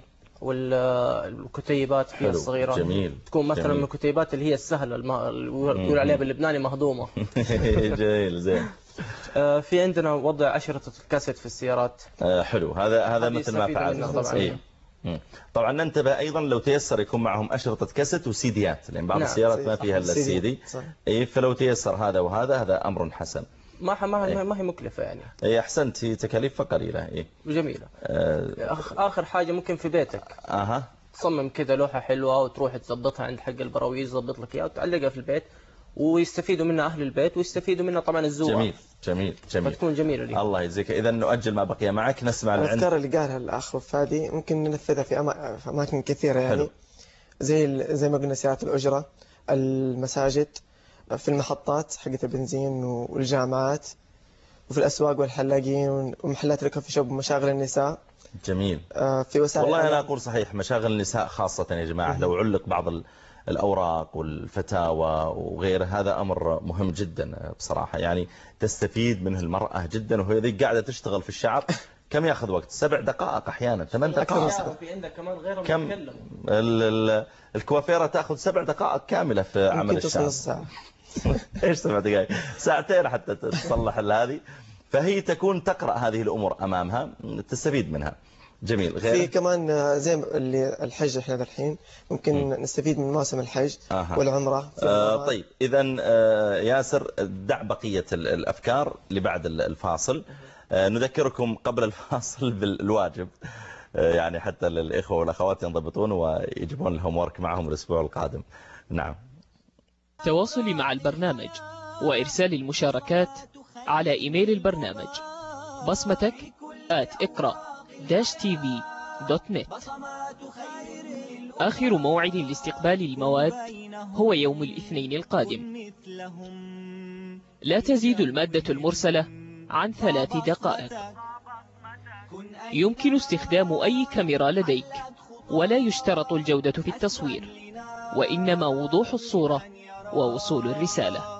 Speaker 4: والكتيبات فيها الصغيرة.
Speaker 1: جميل.
Speaker 4: تكون مثلا جميل. من الكتيبات اللي هي السهلة اللي يقول عليها باللبناني مهضومة.
Speaker 1: جميل زين.
Speaker 4: في عندنا وضع أشرطة الكاسيت في السيارات.
Speaker 1: حلو. هذا هذا مثل ما فعلنا طبعا. إيه. طبعا ننتبه أيضا لو تيسر يكون معهم أشرطة كاسيت وسيديات، لأن بعض نعم. السيارات ما فيها إلا السيدي. إيه فلو تيسر هذا وهذا هذا أمر حسن.
Speaker 4: ما ما إيه؟ ما هي مكلفة يعني.
Speaker 1: إيه أحسنت، هي تكاليف قليلة. إيه
Speaker 4: جميلة. آه آخر حاجة ممكن في بيتك.
Speaker 1: أها.
Speaker 4: تصمم كذا لوحة حلوة وتروح تظبطها عند حق البراويز يظبط لك إياها وتعلقها في البيت، ويستفيدوا منها أهل البيت ويستفيدوا منها طبعا الزوار.
Speaker 1: جميل جميل جميل.
Speaker 4: فتكون جميلة لي.
Speaker 1: الله يجزيك. إذا نؤجل ما بقي معك، نسمع
Speaker 5: الأفكار اللي قالها الأخ فادي ممكن ننفذها في, أما... في أماكن كثيرة يعني. حلو. زي زي ما قلنا سيارات الأجرة، المساجد، في المحطات حقت البنزين والجامعات، وفي الأسواق والحلاقين ومحلات الكوفي شوب ومشاغل النساء.
Speaker 1: جميل.
Speaker 5: في وسائل
Speaker 1: والله أنا أقول صحيح مشاغل النساء خاصة يا جماعة، لو علق بعض الأوراق والفتاوى وغيره هذا أمر مهم جدا بصراحة، يعني تستفيد منه المرأة جدا، وهي ذي قاعدة تشتغل في الشعر. كم ياخذ وقت؟ سبع دقائق أحيانا، ثمان دقائق.
Speaker 4: في عندك كمان غير
Speaker 1: كم الكوافيرة تأخذ سبع دقائق كاملة في عمل الشعر. إيش سبع دقائق؟ ساعتين حتى تصلح هذه. فهي تكون تقرأ هذه الأمور أمامها، تستفيد منها. جميل. غير
Speaker 5: في كمان زي اللي الحج احنا الحين ممكن م. نستفيد من مواسم الحج آه. والعمرة.
Speaker 1: آه طيب إذا آه ياسر دع بقية الأفكار لبعد الفاصل. آه نذكركم قبل الفاصل بالواجب، آه يعني حتى الإخوة والأخوات ينضبطون ويجيبون الهوم ورك معهم الأسبوع القادم. نعم.
Speaker 6: تواصلي مع البرنامج وإرسال المشاركات على إيميل البرنامج بصمتك آت اقرأ داش تي في دوت نت. آخر موعد لاستقبال المواد هو يوم الاثنين القادم. لا تزيد المادة المرسلة عن ثلاث دقائق. يمكن استخدام أي كاميرا لديك، ولا يشترط الجودة في التصوير، وإنما وضوح الصورة ووصول الرسالة.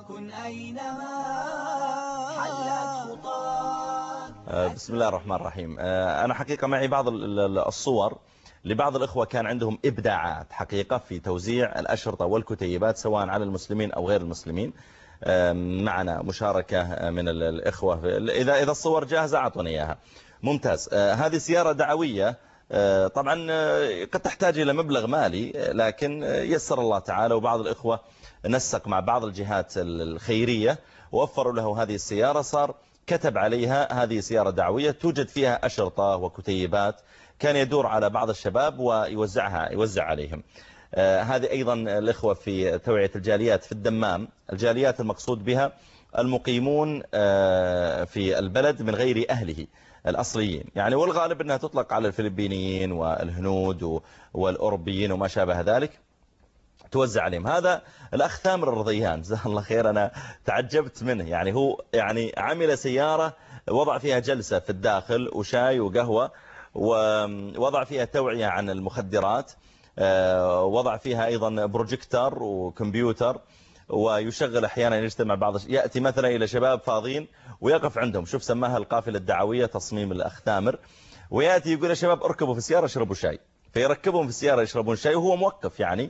Speaker 1: بسم الله الرحمن الرحيم. أنا حقيقة معي بعض الصور لبعض الإخوة كان عندهم إبداعات حقيقة في توزيع الأشرطة والكتيبات سواء على المسلمين أو غير المسلمين. معنا مشاركة من الإخوة، إذا إذا الصور جاهزة أعطوني إياها. ممتاز. هذه سيارة دعوية، طبعا قد تحتاج إلى مبلغ مالي، لكن يسر الله تعالى، وبعض الإخوة نسق مع بعض الجهات الخيرية ووفروا له هذه السيارة. صار كتب عليها هذه سيارة دعوية توجد فيها أشرطة وكتيبات، كان يدور على بعض الشباب ويوزعها يوزع عليهم. آه هذه أيضا الإخوة في توعية الجاليات في الدمام. الجاليات المقصود بها المقيمون آه في البلد من غير أهله الأصليين يعني، والغالب أنها تطلق على الفلبينيين والهنود والأوروبيين وما شابه ذلك، توزع عليهم. هذا الأخ ثامر الرضيان جزاه الله خير، أنا تعجبت منه، يعني هو يعني عمل سيارة وضع فيها جلسة في الداخل وشاي وقهوة ووضع فيها توعية عن المخدرات، وضع فيها أيضا بروجيكتور وكمبيوتر، ويشغل أحيانا يجتمع بعض، يأتي مثلا إلى شباب فاضيين ويقف عندهم، شوف سماها القافلة الدعوية تصميم الأختامر، ويأتي يقول يا شباب اركبوا في السيارة اشربوا شاي، فيركبهم في السيارة يشربون شاي وهو موقف يعني،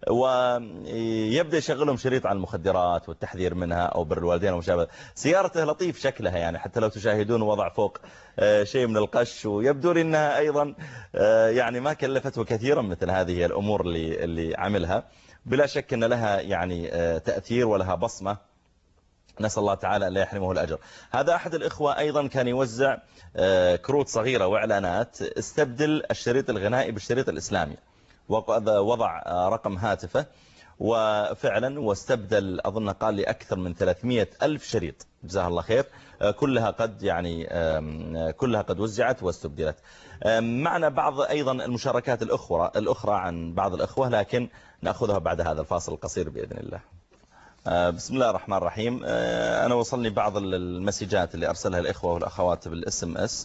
Speaker 1: ويبدأ يشغلهم شريط عن المخدرات والتحذير منها أو بر الوالدين ومشابه. سيارته لطيف شكلها يعني، حتى لو تشاهدون وضع فوق شيء من القش، ويبدو لي أنها أيضا يعني ما كلفته كثيرا مثل هذه الأمور اللي اللي عملها. بلا شك أن لها يعني تأثير ولها بصمة، نسأل الله تعالى أن لا يحرمه الأجر. هذا أحد الإخوة أيضا كان يوزع كروت صغيرة وإعلانات، استبدل الشريط الغنائي بالشريط الإسلامي، وضع رقم هاتفه وفعلا واستبدل، أظن قال لي أكثر من ثلاثمئة ألف شريط، جزاه الله خير، كلها قد يعني كلها قد وزعت واستبدلت. معنا بعض أيضا المشاركات الأخرى الأخرى عن بعض الأخوة، لكن نأخذها بعد هذا الفاصل القصير بإذن الله. بسم الله الرحمن الرحيم. أنا وصلني بعض المسجات اللي أرسلها الإخوة والأخوات بالإس إم إس،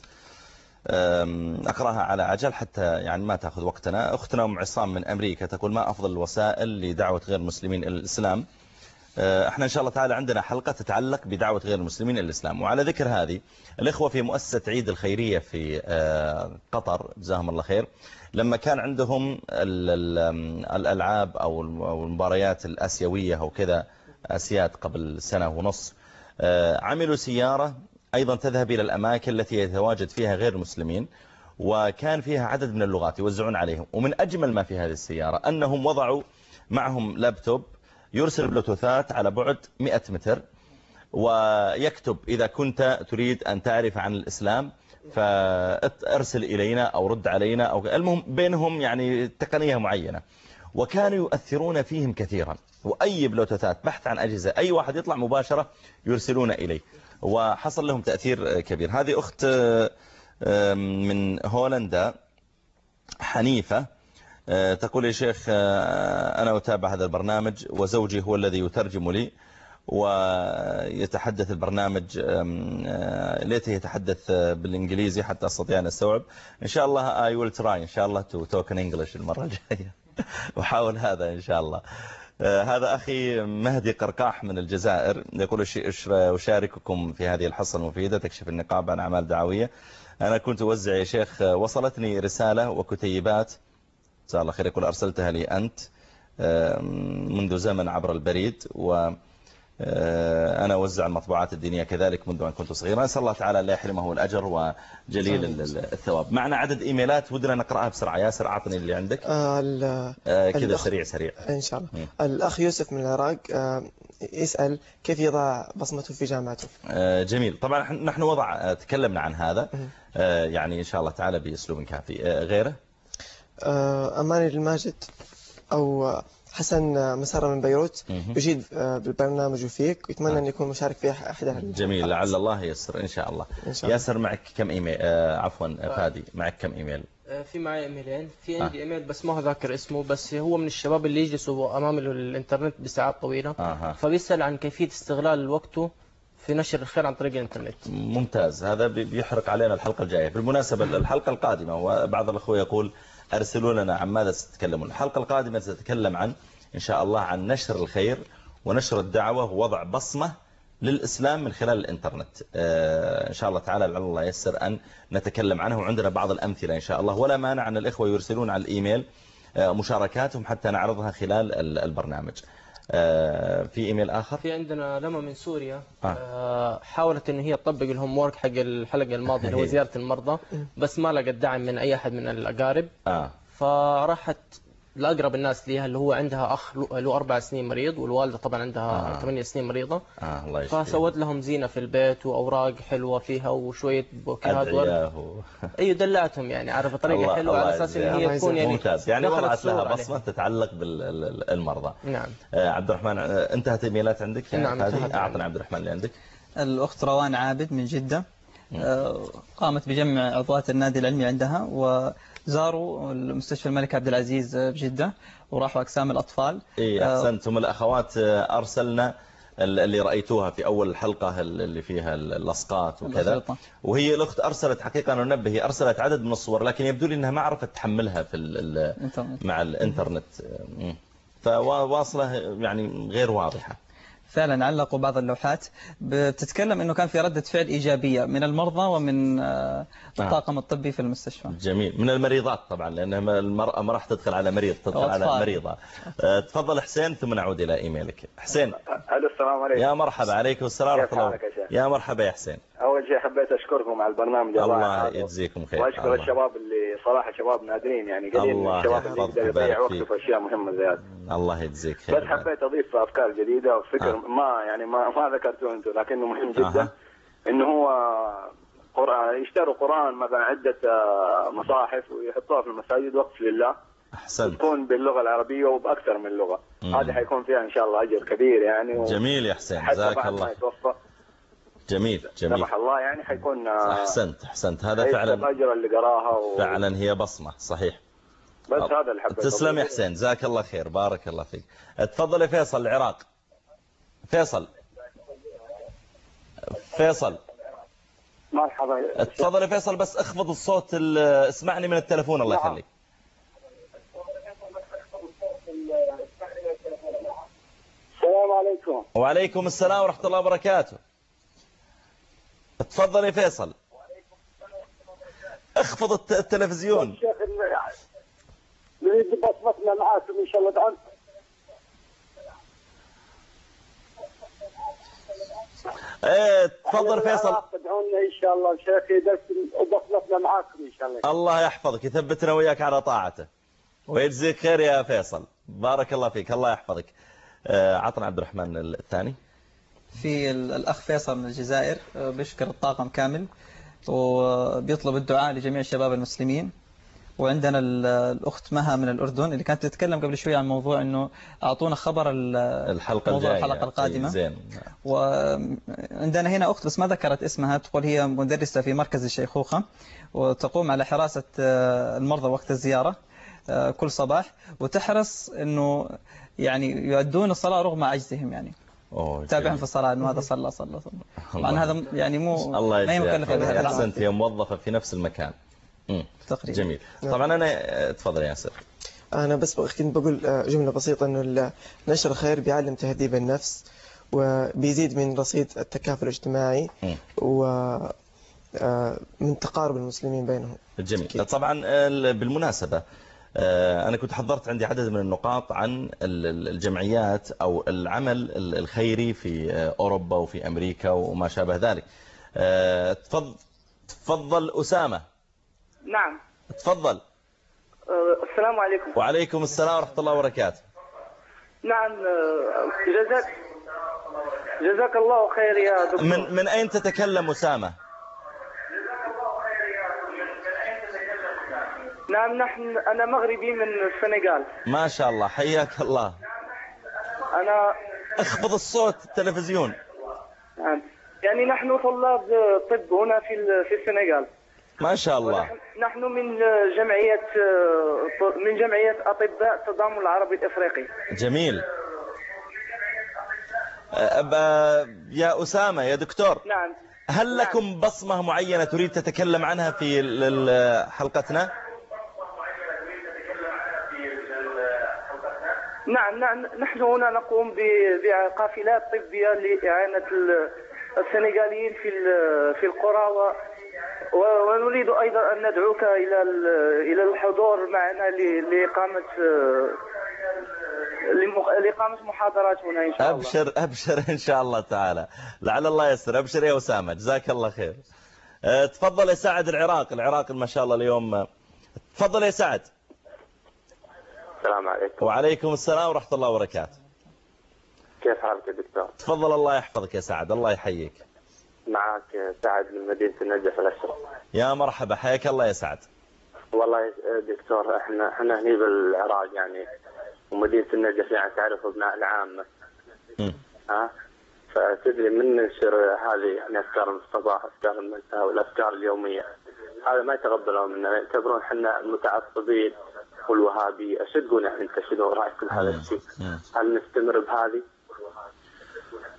Speaker 1: أقرأها على عجل حتى يعني ما تأخذ وقتنا. أختنا أم عصام من أمريكا تقول: ما أفضل الوسائل لدعوة غير المسلمين إلى الإسلام؟ احنا إن شاء الله تعالى عندنا حلقة تتعلق بدعوة غير المسلمين إلى الإسلام. وعلى ذكر هذه، الإخوة في مؤسسة عيد الخيرية في قطر جزاهم الله خير، لما كان عندهم الألعاب أو المباريات الآسيوية أو كذا، آسيات قبل سنة ونص، عملوا سيارة أيضا تذهب إلى الأماكن التي يتواجد فيها غير المسلمين، وكان فيها عدد من اللغات يوزعون عليهم. ومن أجمل ما في هذه السيارة أنهم وضعوا معهم لابتوب يرسل بلوتوثات على بعد مئة متر، ويكتب: إذا كنت تريد أن تعرف عن الإسلام فأرسل إلينا أو رد علينا، أو المهم بينهم يعني تقنية معينة. وكانوا يؤثرون فيهم كثيرا، وأي بلوتوثات بحث عن أجهزة أي واحد يطلع مباشرة يرسلون إليه، وحصل لهم تأثير كبير. هذه أخت من هولندا حنيفة تقول: يا شيخ أنا أتابع هذا البرنامج وزوجي هو الذي يترجم لي ويتحدث البرنامج، ليته يتحدث بالإنجليزي حتى أستطيع أن أستوعب. إن شاء الله I will try إن شاء الله to talk in English المرة الجاية وحاول هذا إن شاء الله. هذا أخي مهدي قرقاح من الجزائر يقول: أشارككم في هذه الحصة المفيدة تكشف النقاب عن أعمال دعوية. أنا كنت أوزع يا شيخ، وصلتني رسالة وكتيبات جزاه الله خير، يقول: أرسلتها لي أنت منذ زمن عبر البريد، و أنا أوزع المطبوعات الدينية كذلك منذ أن كنت صغيرا. نسأل الله تعالى لا يحرمه الأجر وجليل الثواب. معنا عدد إيميلات ودنا نقرأها بسرعة. ياسر أعطني اللي عندك آه كذا سريع سريع
Speaker 5: إن شاء الله. م. الأخ يوسف من العراق آه يسأل كيف يضع بصمته في جامعته.
Speaker 1: آه جميل. طبعا نحن وضع تكلمنا عن هذا آه يعني إن شاء الله تعالى بأسلوب كافي. آه غيره
Speaker 5: آه أماني الماجد أو حسن مسارة من بيروت يجيد بالبرنامج وفيك، ويتمنى آه. أن يكون مشارك فيه أحد.
Speaker 1: جميل، لعل الله يسر إن شاء الله. إن شاء الله. ياسر معك كم إيميل؟ آه عفوا فادي معك كم إيميل؟
Speaker 4: في معي إيميلين، في عندي آه. إيميل بس ما هو ذاكر اسمه، بس هو من الشباب اللي يجلسوا أمام الإنترنت بساعات طويلة آه. فبيسأل عن كيفية استغلال وقته في نشر الخير عن طريق الإنترنت.
Speaker 1: ممتاز، هذا بيحرق علينا الحلقة الجاية. بالمناسبة الحلقة القادمة، وبعض الأخوة يقول أرسلوا لنا عن ماذا ستتكلمون. الحلقة القادمة ستتكلم عن إن شاء الله عن نشر الخير ونشر الدعوة ووضع بصمة للإسلام من خلال الإنترنت. إن شاء الله تعالى لعل الله يسر أن نتكلم عنه، وعندنا بعض الأمثلة إن شاء الله، ولا مانع أن الإخوة يرسلون على الإيميل مشاركاتهم حتى نعرضها خلال البرنامج. في إيميل آخر،
Speaker 4: في عندنا لما من سوريا آه. حاولت إن هي تطبق الهوم وورك حق الحلقة الماضية اللي هو زيارة المرضى، بس ما لقت دعم من أي أحد من الأقارب آه. فراحت لأقرب الناس ليها اللي هو عندها أخ له أربع سنين مريض، والوالدة طبعا عندها آه. ثمانية سنين مريضة آه. الله يشفيه. فسوت لهم زينة في البيت وأوراق حلوة فيها وشوية بوكيهات ورد. أيوة دلعتهم يعني، عارف طريقة حلوة على أساس إن هي تكون يعني
Speaker 1: ممتاز، يعني وضعت لها بصمة تتعلق بالمرضى.
Speaker 4: نعم.
Speaker 1: آه عبد الرحمن، انتهت إيميلات عندك؟
Speaker 4: نعم
Speaker 1: هذه أعطنا عبد الرحمن اللي عندك.
Speaker 2: الأخت روان عابد من جدة قامت بجمع عضوات النادي العلمي عندها، وزاروا المستشفى الملك عبد العزيز بجدة وراحوا أقسام الأطفال.
Speaker 1: إيه أحسنتم. الأخوات أرسلنا اللي رأيتوها في أول الحلقة اللي فيها الأسقاط وكذا، وهي الأخت أرسلت حقيقة أنا ننبه هي أرسلت عدد من الصور لكن يبدو لي أنها ما عرفت تحملها في ال مع الإنترنت، فواصلة يعني غير واضحة.
Speaker 2: فعلا علقوا بعض اللوحات بتتكلم أنه كان في ردة فعل إيجابية من المرضى ومن الطاقم الطبي في المستشفى.
Speaker 1: جميل. من المريضات طبعا لأنها المرأة ما راح تدخل على مريض، تدخل على مريضة. تفضل حسين ثم نعود إلى إيميلك. حسين.
Speaker 13: ألو السلام عليكم.
Speaker 1: يا مرحبا. عليكم السلام ورحمة الله. يا مرحبا يا حسين.
Speaker 13: أول شيء حبيت أشكركم على البرنامج.
Speaker 1: الله يجزيكم خير.
Speaker 13: وأشكر الشباب اللي صراحة شباب نادرين يعني قليل الشباب اللي يقدر يضيع وقته في أشياء مهمة زي هذه.
Speaker 1: الله يجزيك خير.
Speaker 13: بس حبيت أضيف أفكار جديدة وفكر آه. ما يعني ما ما ذكرته أنتم لكنه مهم جدا. آه. إنه هو قرآن يشتروا قرآن مثلا عدة مصاحف ويحطوها في المساجد وقف لله.
Speaker 1: أحسنت.
Speaker 13: تكون باللغة العربية وبأكثر من لغة. هذه حيكون فيها إن شاء الله أجر كبير يعني.
Speaker 1: جميل يا حسين جزاك الله. جميل جميل.
Speaker 13: سمح الله يعني حيكون.
Speaker 1: أحسنت أحسنت هذا فعلا.
Speaker 13: الأجر اللي قراها و...
Speaker 1: فعلا هي بصمة صحيح.
Speaker 13: بس أو. هذا الحب.
Speaker 1: تسلم يا حسين جزاك الله خير بارك الله فيك. تفضل يا فيصل العراق. فيصل. فيصل.
Speaker 14: مرحبا.
Speaker 1: تفضل يا فيصل بس اخفض الصوت اسمعني من التلفون الله يخليك.
Speaker 14: السلام عليكم.
Speaker 1: وعليكم السلام ورحمة الله وبركاته. تفضل يا فيصل. اخفض التلفزيون.
Speaker 14: نريد بصمتنا معاكم ان شاء الله تعالى.
Speaker 1: ايه تفضل فيصل.
Speaker 14: تدعونا ان شاء الله شيخي درس وبصمتنا معاكم ان شاء الله.
Speaker 1: الله يحفظك يثبتنا وياك على طاعته ويجزيك خير يا فيصل بارك الله فيك الله يحفظك. عطنا عبد الرحمن الثاني.
Speaker 2: في الأخ فيصل من الجزائر بيشكر الطاقم كامل وبيطلب الدعاء لجميع الشباب المسلمين. وعندنا الأخت مها من الأردن اللي كانت تتكلم قبل شوي عن موضوع أنه أعطونا خبر
Speaker 1: الحلقة
Speaker 2: موضوع
Speaker 1: الجاية
Speaker 2: الحلقة القادمة.
Speaker 1: زين.
Speaker 2: وعندنا هنا أخت بس ما ذكرت اسمها تقول هي مدرسة في مركز الشيخوخة وتقوم على حراسة المرضى وقت الزيارة كل صباح وتحرص أنه يعني يؤدون الصلاة رغم عجزهم يعني. تابعهم في الصلاة أنه هذا صلى صلى صلى. طبعا هذا يعني مو ما هي مكلفة بهذا العمل.
Speaker 1: أحسنت هي موظفة في نفس المكان. تقريبا. جميل. طبعا أنا تفضل يا ياسر.
Speaker 5: أنا بس كنت بقول جملة بسيطة إنه نشر الخير بيعلم تهذيب النفس وبيزيد من رصيد التكافل الاجتماعي ومن تقارب المسلمين بينهم.
Speaker 1: جميل. طبعا بالمناسبة أنا كنت حضرت عندي عدد من النقاط عن الجمعيات أو العمل الخيري في أوروبا وفي أمريكا وما شابه ذلك. تفضل تفضل أسامة.
Speaker 15: نعم.
Speaker 1: تفضل.
Speaker 15: السلام عليكم.
Speaker 1: وعليكم السلام ورحمة الله وبركاته.
Speaker 15: نعم جزاك جزاك الله خير يا دكتور.
Speaker 1: من من أين تتكلم أسامة؟
Speaker 15: نعم نحن أنا مغربي من السنغال.
Speaker 1: ما شاء الله حياك الله.
Speaker 15: أنا
Speaker 1: اخفض الصوت التلفزيون.
Speaker 15: نعم يعني نحن طلاب طب هنا في في السنغال.
Speaker 1: ما شاء الله.
Speaker 15: نحن من جمعية من جمعية أطباء التضامن العربي الإفريقي.
Speaker 1: جميل. يا أسامة يا دكتور.
Speaker 15: نعم.
Speaker 1: هل لكم نعم. بصمة معينة تريد تتكلم عنها في حلقتنا؟
Speaker 15: نعم نعم نحن هنا نقوم بقافلات طبية لإعانة السنغاليين في في القرى ونريد أيضا أن ندعوك إلى إلى الحضور معنا لإقامة لإقامة محاضرات هنا إن شاء الله.
Speaker 1: أبشر أبشر إن شاء الله تعالى لعل الله يسر. أبشر يا أسامة جزاك الله خير. تفضل يا سعد العراق. العراق ما شاء الله اليوم. تفضل يا سعد.
Speaker 16: السلام عليكم.
Speaker 1: وعليكم السلام ورحمة الله وبركاته.
Speaker 16: كيف حالك يا دكتور؟
Speaker 1: تفضل الله يحفظك يا سعد الله يحييك.
Speaker 16: معك سعد من مدينة النجف الأشرف.
Speaker 1: يا مرحبا حياك الله يا سعد.
Speaker 16: والله دكتور احنا احنا هني بالعراق يعني ومدينة النجف يعني تعرف ابناء العامة. م. ها فتدري من ننشر هذه يعني افكار الصباح افكار المساء والافكار اليومية هذا ما يتقبلون منا يعتبرون احنا المتعصبين والوهابي. ايش تقول يعني انت شنو رايك في هذا الشيء؟ هل نستمر بهذه؟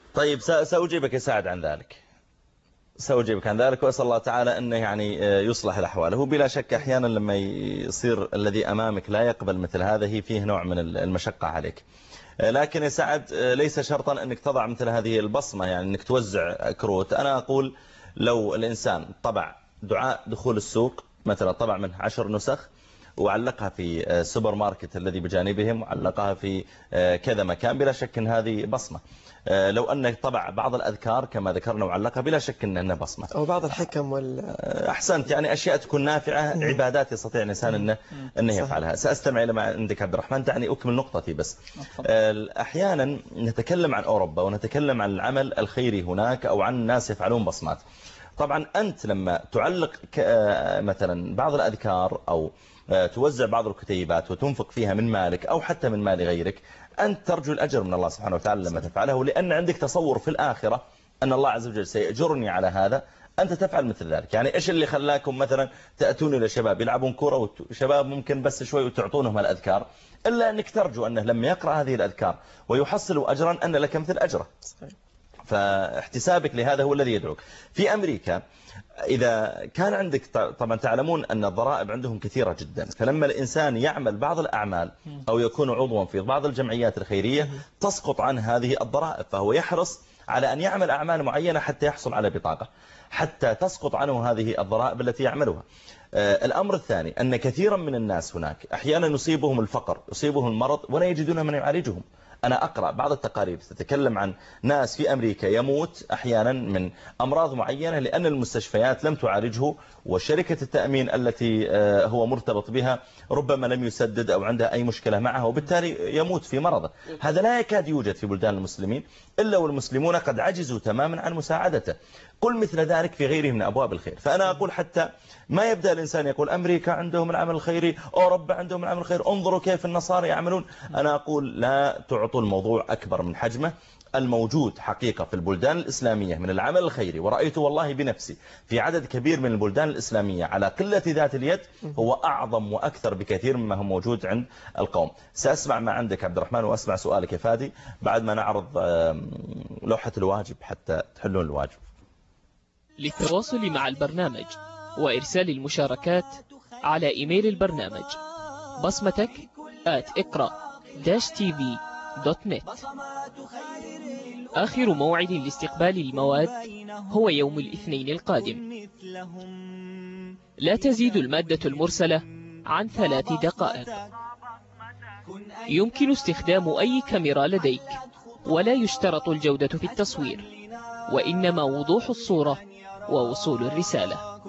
Speaker 1: طيب سأجيبك يا سعد عن ذلك، سأجيبك عن ذلك، وأسأل الله تعالى أنه يعني يصلح الأحوال. هو بلا شك أحيانا لما يصير الذي أمامك لا يقبل مثل هذا فيه نوع من المشقة عليك، لكن يا سعد ليس شرطا أنك تضع مثل هذه البصمة، يعني أنك توزع كروت. أنا أقول لو الإنسان طبع دعاء دخول السوق مثلا، طبع منه عشر نسخ وعلقها في السوبر ماركت الذي بجانبهم، وعلقها في كذا مكان، بلا شك أن هذه بصمة. لو أنك طبع بعض الأذكار كما ذكرنا وعلقها، بلا شك أنها بصمة.
Speaker 5: أو بعض الحكم وال...
Speaker 1: أحسنت، يعني أشياء تكون نافعة، عبادات يستطيع الإنسان أنه, أنه يفعلها. سأستمع إلى ما عندك عبد الرحمن، دعني أكمل نقطتي بس. أحيانا نتكلم عن أوروبا ونتكلم عن العمل الخيري هناك، أو عن الناس يفعلون بصمات. طبعا أنت لما تعلق مثلا بعض الأذكار أو توزع بعض الكتيبات وتنفق فيها من مالك أو حتى من مال غيرك، أنت ترجو الأجر من الله سبحانه وتعالى لما تفعله، لأن عندك تصور في الآخرة أن الله عز وجل سيأجرني على هذا. أنت تفعل مثل ذلك. يعني إيش اللي خلاكم مثلا تأتون إلى شباب يلعبون كرة، وشباب ممكن بس شوي وتعطونهم الأذكار، إلا أنك ترجو أنه لما يقرأ هذه الأذكار ويحصلوا أجرا أن لك مثل أجره. فاحتسابك لهذا هو الذي يدعوك. في أمريكا إذا كان عندك، طبعا تعلمون أن الضرائب عندهم كثيرة جدا، فلما الإنسان يعمل بعض الأعمال أو يكون عضوا في بعض الجمعيات الخيرية تسقط عن هذه الضرائب، فهو يحرص على أن يعمل أعمال معينة حتى يحصل على بطاقة، حتى تسقط عنه هذه الضرائب التي يعملها. الأمر الثاني أن كثيرا من الناس هناك أحيانا يصيبهم الفقر، يصيبهم المرض ولا يجدون من يعالجهم. أنا أقرأ بعض التقارير تتكلم عن ناس في أمريكا يموت أحيانا من أمراض معينة لأن المستشفيات لم تعالجه، وشركة التأمين التي هو مرتبط بها ربما لم يسدد أو عندها أي مشكلة معها، وبالتالي يموت في مرضه. هذا لا يكاد يوجد في بلدان المسلمين إلا والمسلمون قد عجزوا تماما عن مساعدته. قل مثل ذلك في غيره من أبواب الخير. فأنا أقول حتى ما يبدأ الإنسان يقول أمريكا عندهم العمل الخيري، أوروبا عندهم العمل الخيري، انظروا كيف النصارى يعملون. أنا أقول لا تعطوا الموضوع أكبر من حجمه. الموجود حقيقة في البلدان الإسلامية من العمل الخيري، ورأيت والله بنفسي في عدد كبير من البلدان الإسلامية على قلة ذات اليد، هو أعظم وأكثر بكثير مما هو موجود عند القوم. سأسمع ما عندك عبد الرحمن، وأسمع سؤالك يا فادي بعد ما نعرض لوحة الواجب حتى تحلون الواجب.
Speaker 6: للتواصل مع البرنامج وإرسال المشاركات على إيميل البرنامج بصمتك آت اقرأ داش تي في دوت نت. آخر موعد لاستقبال المواد هو يوم الاثنين القادم. لا تزيد المادة المرسلة عن ثلاث دقائق. يمكن استخدام أي كاميرا لديك، ولا يشترط الجودة في التصوير، وإنما وضوح الصورة ووصول الرسالة.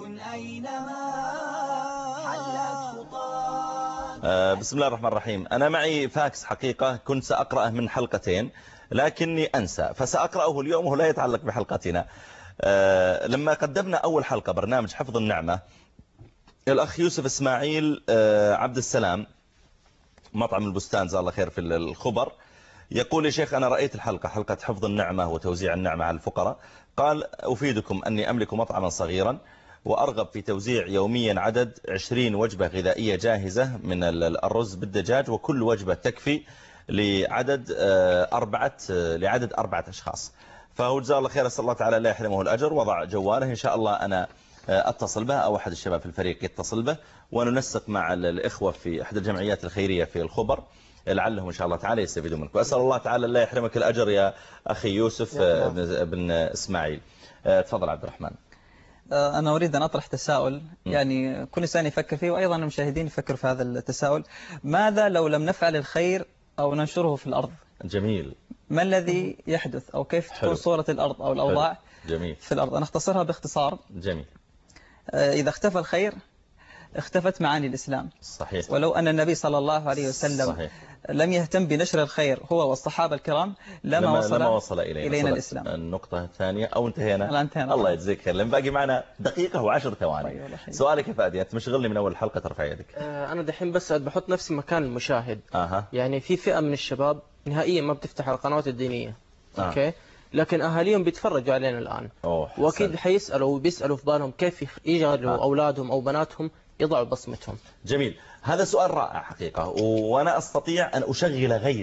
Speaker 1: بسم الله الرحمن الرحيم. أنا معي فاكس حقيقة كنت سأقرأه من حلقتين لكني أنسى، فسأقرأه اليوم وهو لا يتعلق بحلقتنا. لما قدمنا أول حلقة برنامج حفظ النعمة، الأخ يوسف إسماعيل عبد السلام مطعم البستان جزاه الله خير في الخبر يقول: يا شيخ أنا رأيت الحلقة حلقة حفظ النعمة وتوزيع النعمة على الفقراء. قال: أفيدكم أني أملك مطعما صغيرا وأرغب في توزيع يوميا عدد عشرين وجبة غذائية جاهزة من الرز بالدجاج، وكل وجبة تكفي لعدد أربعة لعدد أربعة أشخاص. فهو جزاه الله خير، أسأل الله تعالى لا يحرمه الأجر. وضع جواله إن شاء الله أنا أتصل به أو أحد الشباب في الفريق يتصل به، وننسق مع الإخوة في أحد الجمعيات الخيرية في الخبر لعلهم إن شاء الله تعالى يستفيدوا منك. وأسأل الله تعالى لا يحرمك الأجر يا أخي يوسف بن إسماعيل. تفضل عبد الرحمن.
Speaker 2: أنا أريد أن أطرح تساؤل يعني كل إنسان يفكر فيه، وأيضا المشاهدين يفكروا في هذا التساؤل. ماذا لو لم نفعل الخير أو ننشره في الأرض؟
Speaker 1: جميل.
Speaker 2: ما الذي يحدث أو كيف تكون صورة الأرض أو الأوضاع
Speaker 1: جميل.
Speaker 2: في الأرض؟ أنا أختصرها باختصار.
Speaker 1: جميل.
Speaker 2: إذا اختفى الخير اختفت معاني الإسلام.
Speaker 1: صحيح.
Speaker 2: ولو أن النبي صلى الله عليه وسلم صحيح. لم يهتم بنشر الخير هو والصحابة الكرام لما, لما وصل,
Speaker 1: لما وصل إلينا,
Speaker 2: إلينا الإسلام.
Speaker 1: النقطة الثانية أو انتهينا.
Speaker 2: انتهينا.
Speaker 1: الله يجزيك خير، لأن باقي معنا دقيقة وعشر ثواني. سؤالك يا فادي، أنت مشغلني من أول الحلقة، ترفع يدك.
Speaker 4: آه أنا دحين بس بحط نفسي مكان المشاهد.
Speaker 1: آه.
Speaker 4: يعني في فئة من الشباب نهائيا ما بتفتح القنوات الدينية.
Speaker 1: آه.
Speaker 4: أوكي. لكن أهاليهم بيتفرجوا علينا الآن.
Speaker 1: أوه.
Speaker 4: وأكيد حيسألوا وبيسألوا في بالهم كيف يجعلوا آه. أولادهم أو بناتهم يضعوا بصمتهم.
Speaker 1: جميل. هذا سؤال رائع حقيقة، وأنا أستطيع أن أشغل غيري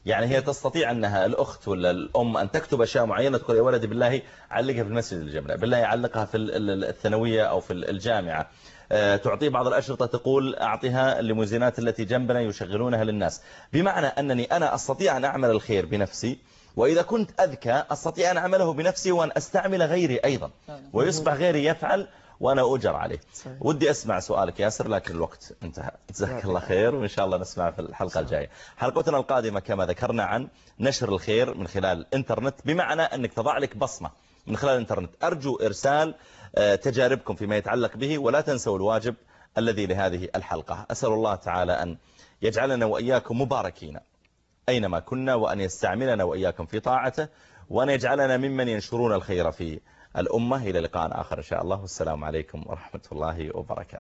Speaker 1: يعني هي تستطيع أنها الأخت ولا الأم أن تكتب أشياء معينة، تقول يا ولدي بالله علقها في المسجد الجامعي، بالله علقها في الثانوية أو في الجامعة، تعطيه بعض الأشرطة تقول أعطيها الليموزينات التي جنبنا يشغلونها للناس، بمعنى أنني أنا أستطيع أن أعمل الخير بنفسي، وإذا كنت أذكى أستطيع أن أعمله بنفسي وأن أستعمل غيري أيضا، ويصبح غيري يفعل وأنا أجر عليه. صحيح. ودي أسمع سؤالك ياسر لكن الوقت انتهى. جزاك الله خير، وإن شاء الله نسمع في الحلقة الجاية. حلقتنا القادمة كما ذكرنا عن نشر الخير من خلال الإنترنت، بمعنى أنك تضع لك بصمة من خلال الإنترنت. أرجو إرسال تجاربكم فيما يتعلق به، ولا تنسوا الواجب الذي لهذه الحلقة. أسأل الله تعالى أن يجعلنا وإياكم مباركين أينما كنا، وأن يستعملنا وإياكم في طاعته، وأن يجعلنا ممن ينشرون الخير في الأمة. إلى لقاء آخر إن شاء الله، والسلام عليكم ورحمة الله وبركاته.